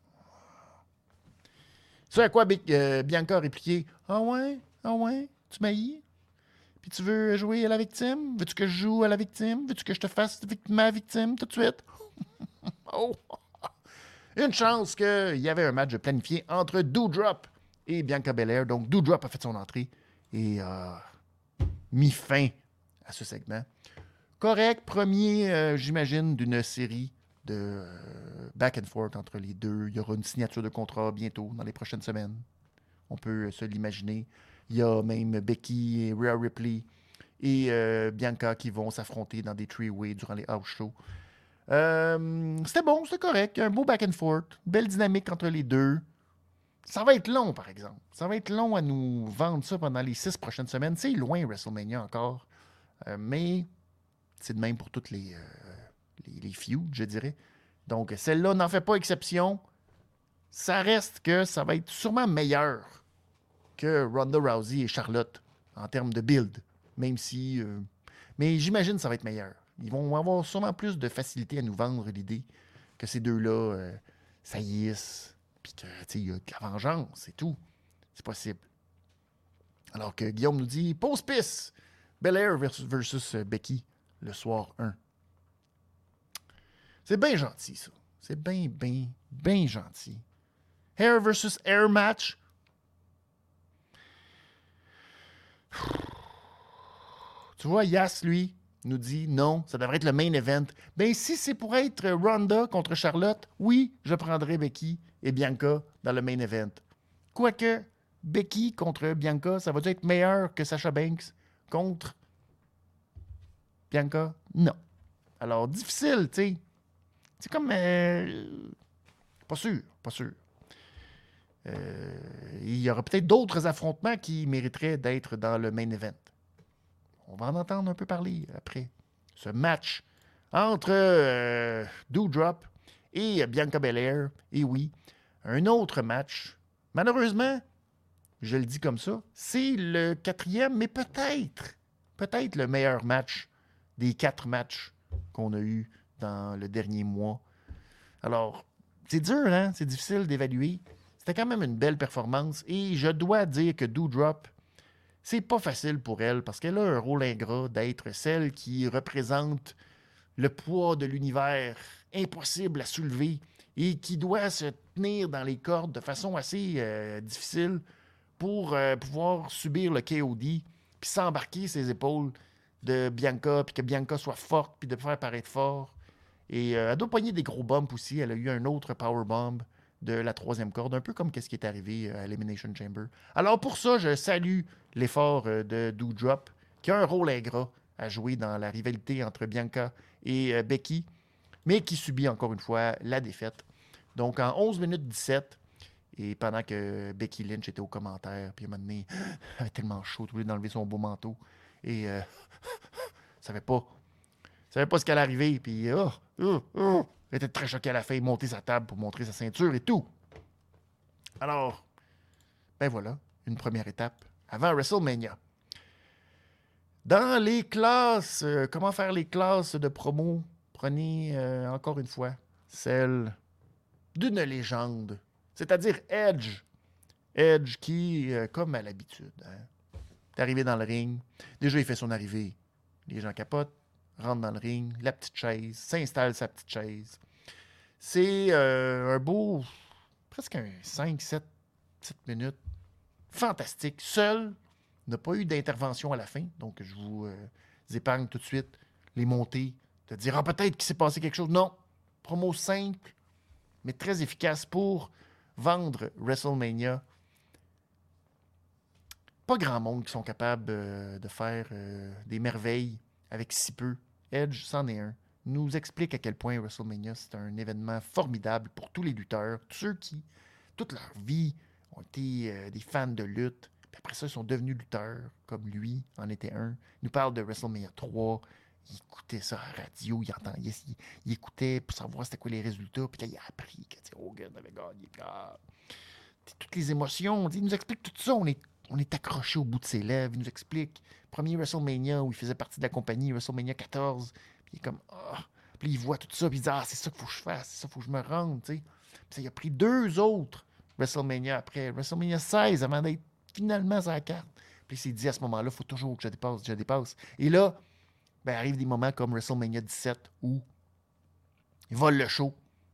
C'est à quoi euh, Bianca a répliqué. Ah ouais? Ah ouais? Tu m'haïs? Puis tu veux jouer à la victime? Veux-tu que je joue à la victime? Veux-tu que je te fasse ma victime tout de suite? Oh! Une chance qu'il y avait un match planifié entre Doudrop et Bianca Belair. Donc Doudrop a fait son entrée et a mis fin à ce segment. Correct, premier, euh, j'imagine, d'une série de euh, back and forth entre les deux. Il y aura une signature de contrat bientôt, dans les prochaines semaines. On peut euh, se l'imaginer. Il y a même Becky et Rhea Ripley et euh, Bianca qui vont s'affronter dans des three-way durant les house shows. Euh, c'était bon, c'était correct. Un beau back and forth. Belle dynamique entre les deux. Ça va être long, par exemple. Ça va être long à nous vendre ça pendant les six prochaines semaines. C'est loin, WrestleMania, encore. Euh, mais c'est de même pour toutes les... Euh, Les, les feuds, je dirais. Donc, celle-là n'en fait pas exception. Ça reste que ça va être sûrement meilleur que Ronda Rousey et Charlotte en termes de build. Même si... Euh, mais j'imagine que ça va être meilleur. Ils vont avoir sûrement plus de facilité à nous vendre l'idée que ces deux-là euh, saillissent. Puis qu'il y a de la vengeance et tout. C'est possible. Alors que Guillaume nous dit, pause pisse! Belair versus, versus Becky le soir un. C'est bien gentil, ça. C'est bien, bien, bien gentil. Hair versus Air match. Tu vois, Yas, lui, nous dit non, ça devrait être le main event. Ben, si c'est pour être Ronda contre Charlotte, oui, je prendrais Becky et Bianca dans le main event. Quoique, Becky contre Bianca, ça va être meilleur que Sasha Banks contre Bianca? Non. Alors, difficile, tu sais. C'est comme... Euh, pas sûr, pas sûr. Euh, il y aura peut-être d'autres affrontements qui mériteraient d'être dans le main event. On va en entendre un peu parler après. Ce match entre euh, Doudrop et Bianca Belair. Et oui, un autre match. Malheureusement, je le dis comme ça, c'est le quatrième, mais peut-être, peut-être le meilleur match des quatre matchs qu'on a eus dans le dernier mois. Alors, c'est dur, hein? C'est difficile d'évaluer. C'était quand même une belle performance. Et je dois dire que Doudrop, c'est pas facile pour elle parce qu'elle a un rôle ingrat d'être celle qui représente le poids de l'univers impossible à soulever et qui doit se tenir dans les cordes de façon assez euh, difficile pour euh, pouvoir subir le K O D puis s'embarquer ses épaules de Bianca puis que Bianca soit forte puis de faire paraître fort. Et euh, elle doit pogner des gros bumps aussi. Elle a eu un autre powerbomb de la troisième corde, un peu comme ce qui est arrivé à Elimination Chamber. Alors pour ça, je salue l'effort de Doudrop, qui a un rôle ingrat à jouer dans la rivalité entre Bianca et euh, Becky, mais qui subit encore une fois la défaite. Donc en onze minutes dix-sept, et pendant que Becky Lynch était aux commentaires, puis à un moment donné, elle avait tellement chaud, elle voulait d'enlever son beau manteau, et euh, elle savait pas, elle savait pas ce qu'elle arrivait, puis oh, oh, oh, elle était très choquée à la fin, monter sa table pour montrer sa ceinture et tout. Alors, ben voilà, une première étape avant WrestleMania. Dans les classes, euh, comment faire les classes de promo? Prenez euh, encore une fois celle d'une légende, c'est-à-dire Edge. Edge qui, euh, comme à l'habitude, hein, est arrivé dans le ring. Déjà, il fait son arrivée. Les gens capotent, rentrent dans le ring, la petite chaise, s'installe sa petite chaise. C'est euh, un beau, presque un cinq sept minutes. Fantastique. Seul, n'a pas eu d'intervention à la fin. Donc, je vous euh, épargne tout de suite les montées, de dire, ah, peut-être qu'il s'est passé quelque chose. Non. Promo simple, mais très efficace pour vendre WrestleMania. Pas grand monde qui sont capables euh, de faire euh, des merveilles avec si peu. Edge, c'en est un. Nous explique à quel point WrestleMania, c'est un événement formidable pour tous les lutteurs, tous ceux qui, toute leur vie, ont été euh, des fans de lutte. Puis après ça, ils sont devenus lutteurs, comme lui en était un. Il nous parle de WrestleMania trois. Il écoutait ça à la radio, il, entend, il, il, il écoutait pour savoir c'était quoi les résultats. Puis là, il a appris que Hogan avait gagné. Ah, toutes les émotions. Il nous explique tout ça. On est, on est accroché au bout de ses lèvres. Il nous explique. Premier WrestleMania où il faisait partie de la compagnie, WrestleMania quatorze. Puis il est comme, ah. Oh. Puis il voit tout ça. Puis il dit, ah, c'est ça qu'il faut que je fasse. C'est ça qu'il faut que je me rende. T'sais. Puis ça, il a pris deux autres WrestleMania après. WrestleMania seize avant d'être finalement sur la carte. Puis il s'est dit à ce moment-là, il faut toujours que je dépasse, je dépasse. Et là, ben, arrivent des moments comme WrestleMania dix-sept où ils volent le show.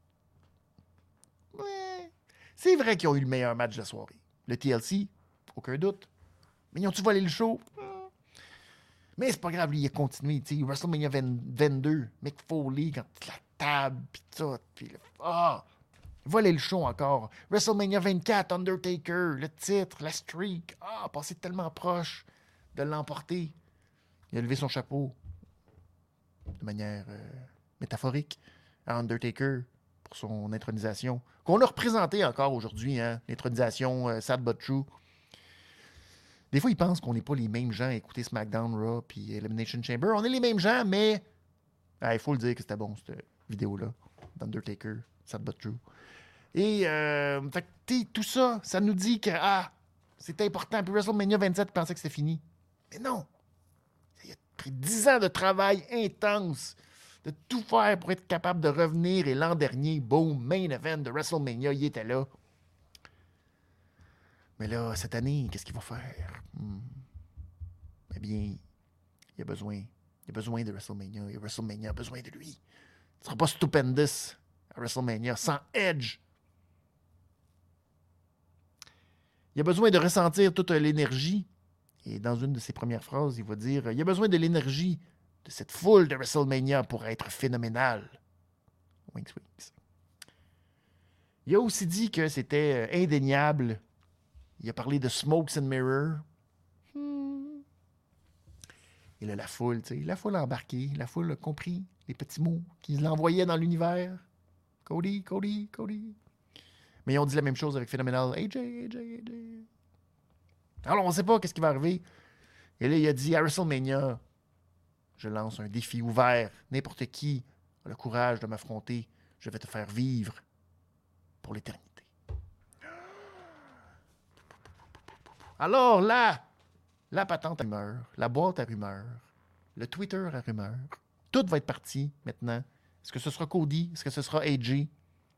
Ouais. C'est vrai qu'ils ont eu le meilleur match de la soirée. Le T L C, aucun doute. Mais ils ont-tu volé le show? Mais c'est pas grave, lui, il a continué. T'sais. WrestleMania vingt-deux, Mick Foley, quand la table, pis tout. Pis le... Ah! Voler le show encore. WrestleMania vingt-quatre, Undertaker, le titre, la streak. Ah, passé tellement proche de l'emporter. Il a levé son chapeau de manière euh, métaphorique à Undertaker pour son intronisation. Qu'on a représenté encore aujourd'hui, hein, l'intronisation euh, Sad But True. Des fois, ils pensent qu'on n'est pas les mêmes gens à écouter SmackDown, Raw puis Elimination Chamber. On est les mêmes gens, mais il ah, faut le dire que c'était bon, cette vidéo-là d'Undertaker, Sad But True. Et euh, fait, tout ça, ça nous dit que ah, c'est important. Puis WrestleMania vingt-sept pensait que c'était fini. Mais non! Il a pris dix ans de travail intense, de tout faire pour être capable de revenir. Et l'an dernier, boom, main event de WrestleMania, il était là. Mais là, cette année, qu'est-ce qu'il va faire? Hmm. Eh bien, il a besoin. Il a besoin de WrestleMania. Et WrestleMania a besoin de lui. Ce sera pas stupendous à WrestleMania sans Edge. Il a besoin de ressentir toute l'énergie. Et dans une de ses premières phrases, il va dire « Il y a besoin de l'énergie de cette foule de WrestleMania pour être phénoménal. » Winks, winks. Il a aussi dit que c'était indéniable. Il a parlé de Smokes and Mirror. Hmm. Et là, la foule, tu sais, la foule a embarqué. La foule a compris les petits mots qu'ils l'envoyaient dans l'univers. Cody, Cody, Cody. Mais ils ont dit la même chose avec Phénoménal. A J, A J, A J. Alors, on ne sait pas qu'est-ce qui va arriver. Et là, il a dit à WrestleMania, je lance un défi ouvert. N'importe qui a le courage de m'affronter. Je vais te faire vivre pour l'éternité. Alors là, la patente à rumeurs, la boîte à rumeurs, le Twitter à rumeurs, tout va être parti maintenant. Est-ce que ce sera Cody? Est-ce que ce sera A J?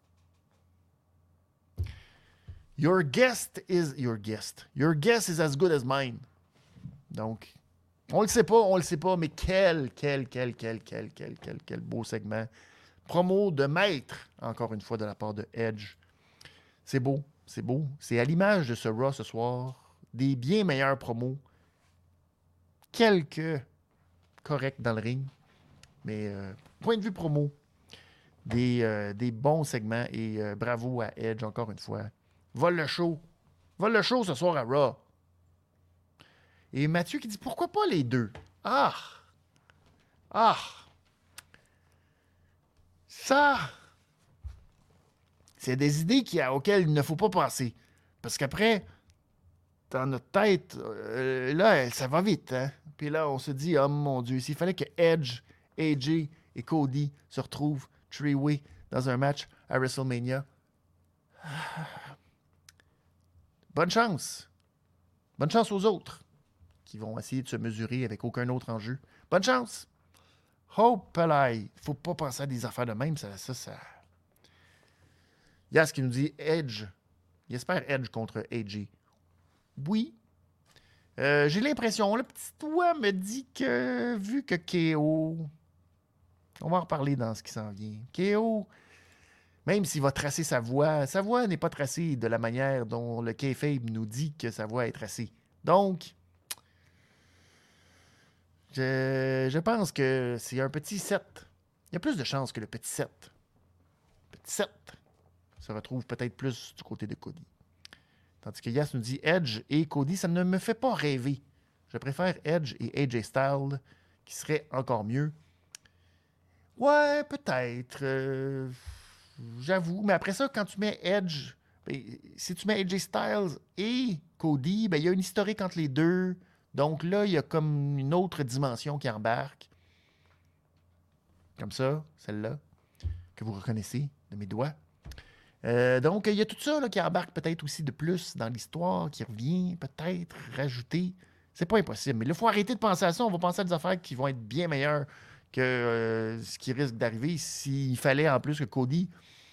Your guest is your guest. Your guess is as good as mine. Donc, on le sait pas, on le sait pas, mais quel, quel, quel, quel, quel, quel, quel, quel beau segment. Promo de maître, encore une fois, de la part de Edge. C'est beau, c'est beau. C'est à l'image de ce Raw ce soir. Des bien meilleurs promos. Quelques corrects dans le ring. Mais euh, point de vue promo, des, euh, des bons segments. Et euh, bravo à Edge, encore une fois. Vole le show. Vole le show ce soir à Raw. Et Mathieu qui dit, pourquoi pas les deux? Ah! Ah! Ça, c'est des idées qui, auxquelles il ne faut pas penser. Parce qu'après, dans notre tête, euh, là, ça va vite. Hein? Puis là, on se dit, oh mon Dieu, s'il fallait que Edge, A J et Cody se retrouvent three-way dans un match à WrestleMania, bonne chance. Bonne chance aux autres qui vont essayer de se mesurer avec aucun autre enjeu. Bonne chance. Hope alive. Faut pas penser à des affaires de même. Ça, ça, ça... Yas qui nous dit Edge. Il espère Edge contre A J. Oui. Euh, j'ai l'impression, le petit doigt me dit que, vu que K O... On va en reparler dans ce qui s'en vient. K O, même s'il va tracer sa voix, sa voix n'est pas tracée de la manière dont le kayfabe nous dit que sa voix est tracée. Donc... Je, je pense que c'est un petit sept. Il y a plus de chances que le petit sept. Le petit sept se retrouve peut-être plus du côté de Cody. Tandis que Yas nous dit Edge et Cody, ça ne me fait pas rêver. Je préfère Edge et A J Styles, qui serait encore mieux. Ouais, peut-être. Euh, j'avoue. Mais après ça, quand tu mets Edge, ben, si tu mets A J Styles et Cody, ben, il y a une historique entre les deux. Donc là, il y a comme une autre dimension qui embarque. Comme ça, celle-là, que vous reconnaissez de mes doigts. Euh, donc, il y a tout ça là, qui embarque peut-être aussi de plus dans l'histoire, qui revient peut-être rajouter. C'est pas impossible. Mais là, il faut arrêter de penser à ça. On va penser à des affaires qui vont être bien meilleures que euh, ce qui risque d'arriver s'il fallait en plus que Cody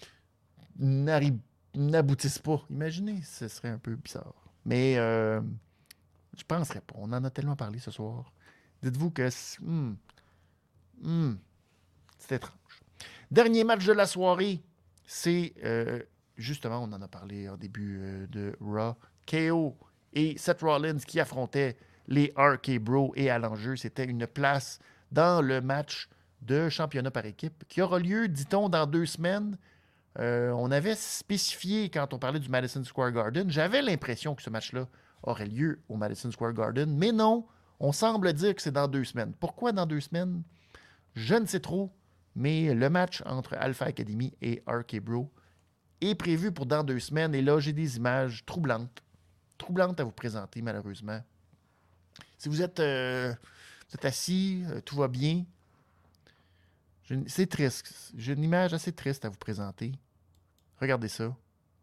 n'aboutisse pas. Imaginez, ce serait un peu bizarre. Mais... Euh, je ne penserais pas. On en a tellement parlé ce soir. Dites-vous que hmm, hmm, c'est étrange. Dernier match de la soirée, c'est euh, justement, on en a parlé au début euh, de Raw. K O et Seth Rollins qui affrontaient les R K Bro et à l'enjeu, c'était une place dans le match de championnat par équipe qui aura lieu, dit-on, dans deux semaines. Euh, on avait spécifié quand on parlait du Madison Square Garden. J'avais l'impression que ce match-là aurait lieu au Madison Square Garden. Mais non, on semble dire que c'est dans deux semaines. Pourquoi dans deux semaines? Je ne sais trop, mais le match entre Alpha Academy et R K Bro est prévu pour dans deux semaines. Et là, j'ai des images troublantes. Troublantes à vous présenter, malheureusement. Si vous êtes, euh, vous êtes assis, euh, tout va bien. Je, c'est triste. J'ai une image assez triste à vous présenter. Regardez ça.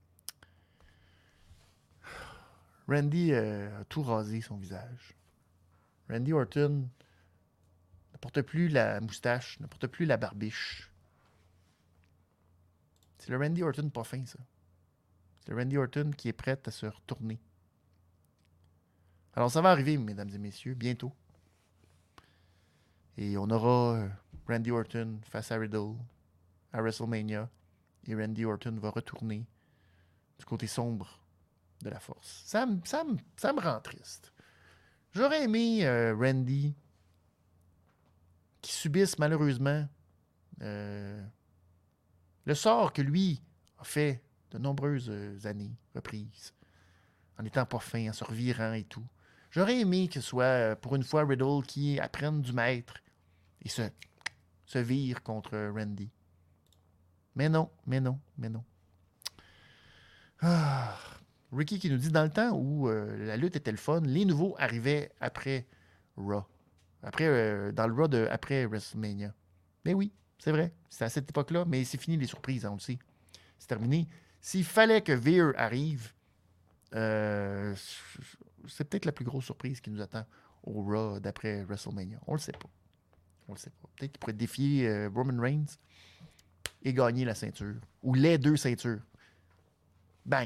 Randy euh, a tout rasé son visage. Randy Orton ne porte plus la moustache, ne porte plus la barbiche. C'est le Randy Orton pas fin, ça. C'est le Randy Orton qui est prêt à se retourner. Alors, ça va arriver, mesdames et messieurs, bientôt. Et on aura euh, Randy Orton face à Riddle à WrestleMania et Randy Orton va retourner du côté sombre de la force. Ça me, ça me, ça me rend triste. J'aurais aimé euh, Randy qui subisse malheureusement euh, le sort que lui a fait de nombreuses années, reprises, en étant pas fin, en se revirant et tout. J'aurais aimé que ce soit, pour une fois, Riddle qui apprenne du maître et se, se vire contre Randy. Mais non, mais non, mais non. Ah. Ricky qui nous dit, dans le temps où euh, la lutte était le fun, les nouveaux arrivaient après Raw. Après, euh, dans le Raw de, après WrestleMania. Mais oui, c'est vrai. C'est à cette époque-là, mais c'est fini les surprises, hein, on le sait. C'est terminé. S'il fallait que Veer arrive, euh, c'est peut-être la plus grosse surprise qui nous attend au Raw d'après WrestleMania. On le sait pas. On le sait pas. Peut-être qu'il pourrait défier euh, Roman Reigns et gagner la ceinture. Ou les deux ceintures. Bang!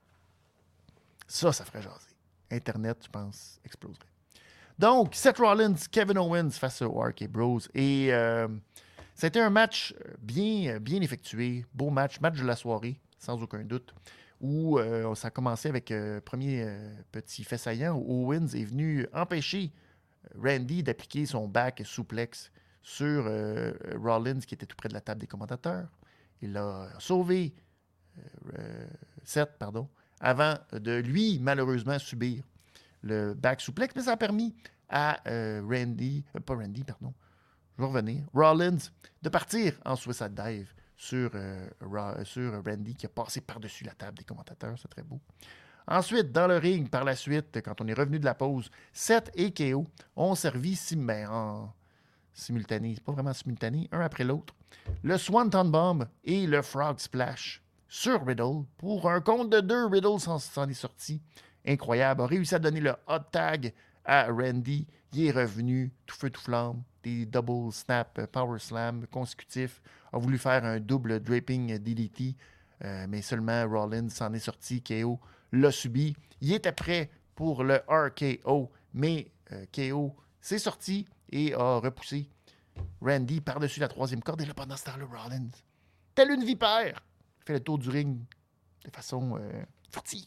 Ça, ça ferait jaser. Internet, je pense, exploserait. Donc, Seth Rollins, Kevin Owens face au R K Bros. Et euh, c'était un match bien, bien effectué. Beau match, match de la soirée, sans aucun doute. Où euh, ça a commencé avec euh, premier euh, petit fait saillant où Owens est venu empêcher Randy d'appliquer son back suplex sur euh, Rollins qui était tout près de la table des commentateurs. Il a sauvé euh, Seth, pardon, avant de lui, malheureusement, subir le back suplex, mais ça a permis à euh, Randy, euh, pas Randy, pardon, je vais revenir, Rollins, de partir en suicide dive sur, euh, Ra- sur Randy qui a passé par-dessus la table des commentateurs, c'est très beau. Ensuite, dans le ring, par la suite, quand on est revenu de la pause, Seth et K O ont servi sim- ben, en simultané, c'est pas vraiment simultané, un après l'autre, le Swanton Bomb et le Frog Splash sur Riddle. Pour un compte de deux, Riddle s'en, s'en est sorti. Incroyable. A réussi à donner le hot tag à Randy. Il est revenu tout feu tout flamme. Des double snap power slam consécutifs. A voulu faire un double draping D D T. Euh, mais seulement Rollins s'en est sorti. K O l'a subi. Il était prêt pour le R K O. Mais euh, K O s'est sorti et a repoussé Randy par-dessus la troisième corde. Et là, pendant ce temps-là, Rollins, tel une vipère, fait le tour du ring de façon euh, furtive.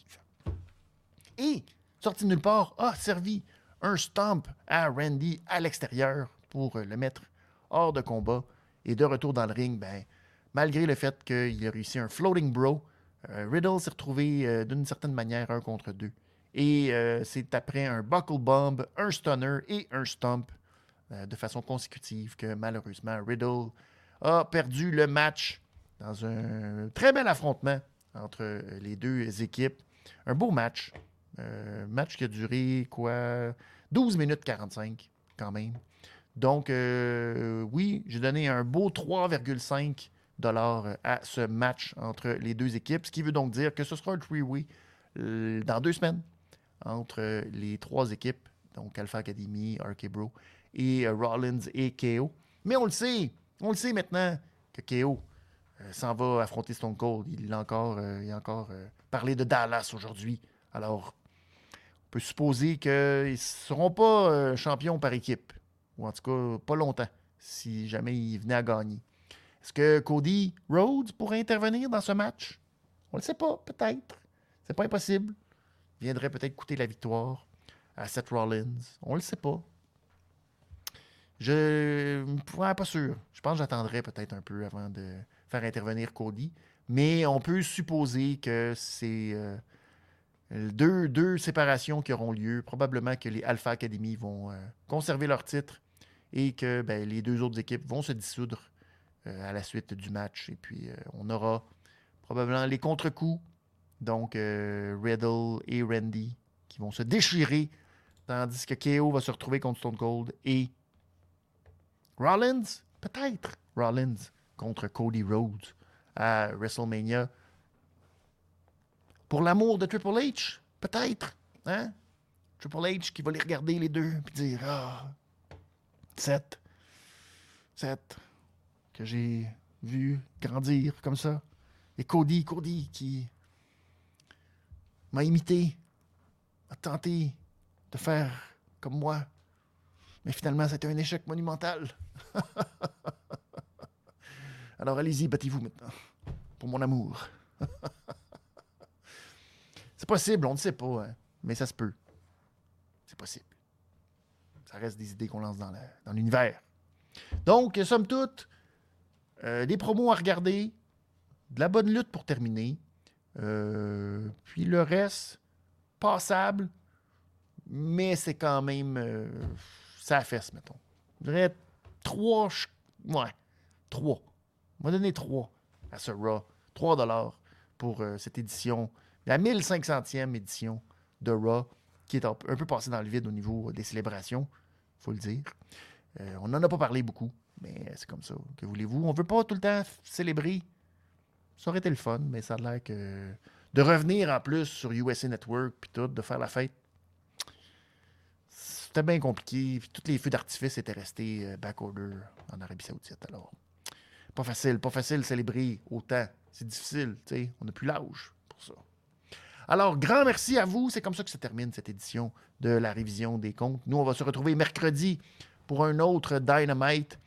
Et, sorti de nulle part, a servi un stomp à Randy à l'extérieur pour euh, le mettre hors de combat. Et de retour dans le ring, ben, malgré le fait qu'il a réussi un floating bro, euh, Riddle s'est retrouvé euh, d'une certaine manière un contre deux. Et euh, c'est après un buckle bomb, un stunner et un stomp euh, de façon consécutive que malheureusement Riddle a perdu le match dans un très bel affrontement entre les deux équipes. Un beau match. Euh, match qui a duré, quoi, douze minutes quarante-cinq, quand même. Donc, euh, oui, j'ai donné un beau trois virgule cinq dollars à ce match entre les deux équipes, ce qui veut donc dire que ce sera un three-way euh, dans deux semaines entre les trois équipes, donc Alpha Academy, R K Bro et euh, Rollins et K O. Mais on le sait, on le sait maintenant que K O Euh, s'en va affronter Stone Cold. Il a encore, euh, il a encore euh, parlé de Dallas aujourd'hui. Alors, on peut supposer qu'ils ne seront pas euh, champions par équipe. Ou en tout cas, pas longtemps, si jamais ils venaient à gagner. Est-ce que Cody Rhodes pourrait intervenir dans ce match? On ne le sait pas, peut-être. C'est pas impossible. Il viendrait peut-être coûter la victoire à Seth Rollins. On ne le sait pas. Je ne suis pas sûr. Je pense que j'attendrai peut-être un peu avant de faire intervenir Cody. Mais on peut supposer que c'est euh, deux, deux séparations qui auront lieu. Probablement que les Alpha Academy vont euh, conserver leur titre et que ben, les deux autres équipes vont se dissoudre euh, à la suite du match. Et puis, euh, on aura probablement les contre-coups. Donc, euh, Riddle et Randy qui vont se déchirer, tandis que K O va se retrouver contre Stone Cold et Rollins, peut-être Rollins contre Cody Rhodes à WrestleMania. Pour l'amour de Triple H, peut-être. Hein? Triple H qui va les regarder les deux et dire ah, Seth, Seth, que j'ai vu grandir comme ça. Et Cody, Cody qui m'a imité, a tenté de faire comme moi. Mais finalement, c'était un échec monumental. Alors allez-y, battez-vous maintenant. Pour mon amour. C'est possible, on ne sait pas, hein, mais ça se peut. C'est possible. Ça reste des idées qu'on lance dans, la, dans l'univers. Donc, somme toute, euh, des promos à regarder, de la bonne lutte pour terminer, euh, puis le reste, passable, mais c'est quand même euh, ça fesse, mettons. Je dirais trois, ouais, trois. On va donner trois à ce Raw. trois dollars pour euh, cette édition, la mille cinq centième édition de Raw, qui est un peu passée dans le vide au niveau des célébrations, il faut le dire. Euh, on n'en a pas parlé beaucoup, mais c'est comme ça. Que voulez-vous? On ne veut pas tout le temps célébrer. Ça aurait été le fun, mais ça a l'air que de revenir en plus sur U S A Network puis tout, de faire la fête, c'était bien compliqué. Puis tous les feux d'artifice étaient restés euh, backorder en Arabie Saoudite. Alors, pas facile, pas facile de célébrer autant. C'est difficile, tu sais. On n'a plus l'âge pour ça. Alors, grand merci à vous. C'est comme ça que se termine cette édition de la révision des comptes. Nous, on va se retrouver mercredi pour un autre Dynamite.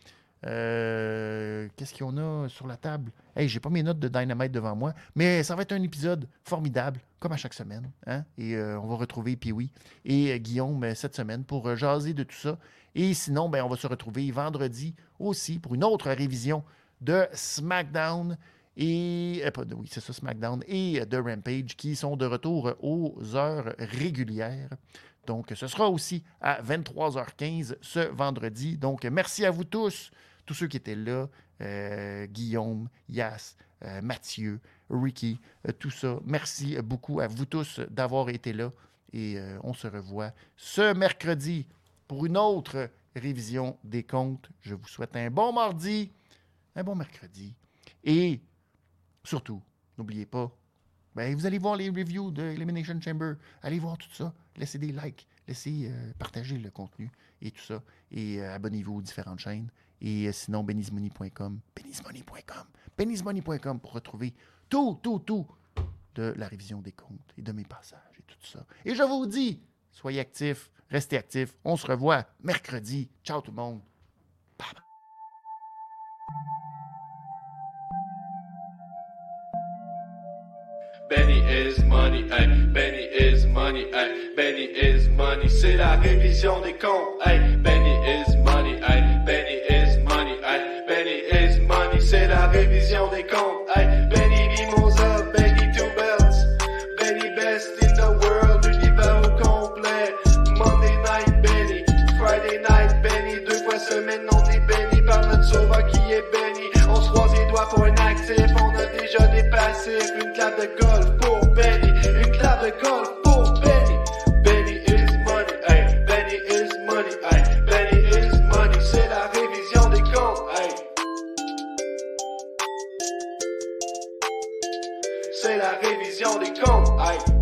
Euh, qu'est-ce qu'on a sur la table? Hey, j'ai pas mes notes de Dynamite devant moi, mais ça va être un épisode formidable, comme à chaque semaine. Hein? Et euh, on va retrouver Pee-Wee et euh, Guillaume euh, cette semaine pour euh, jaser de tout ça. Et sinon, ben, on va se retrouver vendredi aussi pour une autre révision de SmackDown et euh, pas de, oui, c'est ça, SmackDown et de Rampage qui sont de retour aux heures régulières. Donc, ce sera aussi à vingt-trois heures quinze ce vendredi. Donc, merci à vous tous, tous ceux qui étaient là, euh, Guillaume, Yas, euh, Mathieu, Ricky, euh, tout ça. Merci beaucoup à vous tous d'avoir été là. Et euh, on se revoit ce mercredi pour une autre révision des comptes. Je vous souhaite un bon mardi, un bon mercredi. Et surtout, n'oubliez pas, ben, vous allez voir les reviews de Elimination Chamber. Allez voir tout ça. Laissez des likes. Laissez euh, partager le contenu et tout ça. Et euh, abonnez-vous aux différentes chaînes. Et euh, sinon, benny's money point com. benny's money point com. benny's money point com pour retrouver tout, tout, tout de la révision des comptes et de mes passages et tout ça. Et je vous dis, soyez actifs, restez actifs. On se revoit mercredi. Ciao tout le monde. Bye bye. Benny is money, ay, Benny is money, ay, Benny is money, c'est la révision des comptes, ay, Benny is money, ay, Benny is money, ay, Benny is money, c'est la révision des comptes, ay, Benny Mimosa, Benny Two Belts, Benny best in the world, l'univers au complet, Monday night Benny, Friday night Benny, deux fois semaine on est Benny par notre sauveur qui est Benny, on se croise les doigts pour un actif, on a déjà des passifs, une clap de golf pour Benny, une clap de golf pour Benny. Benny is money, ay, Benny is money, ay, Benny is money, c'est la révision des comptes, ay. C'est la révision des comptes, ay.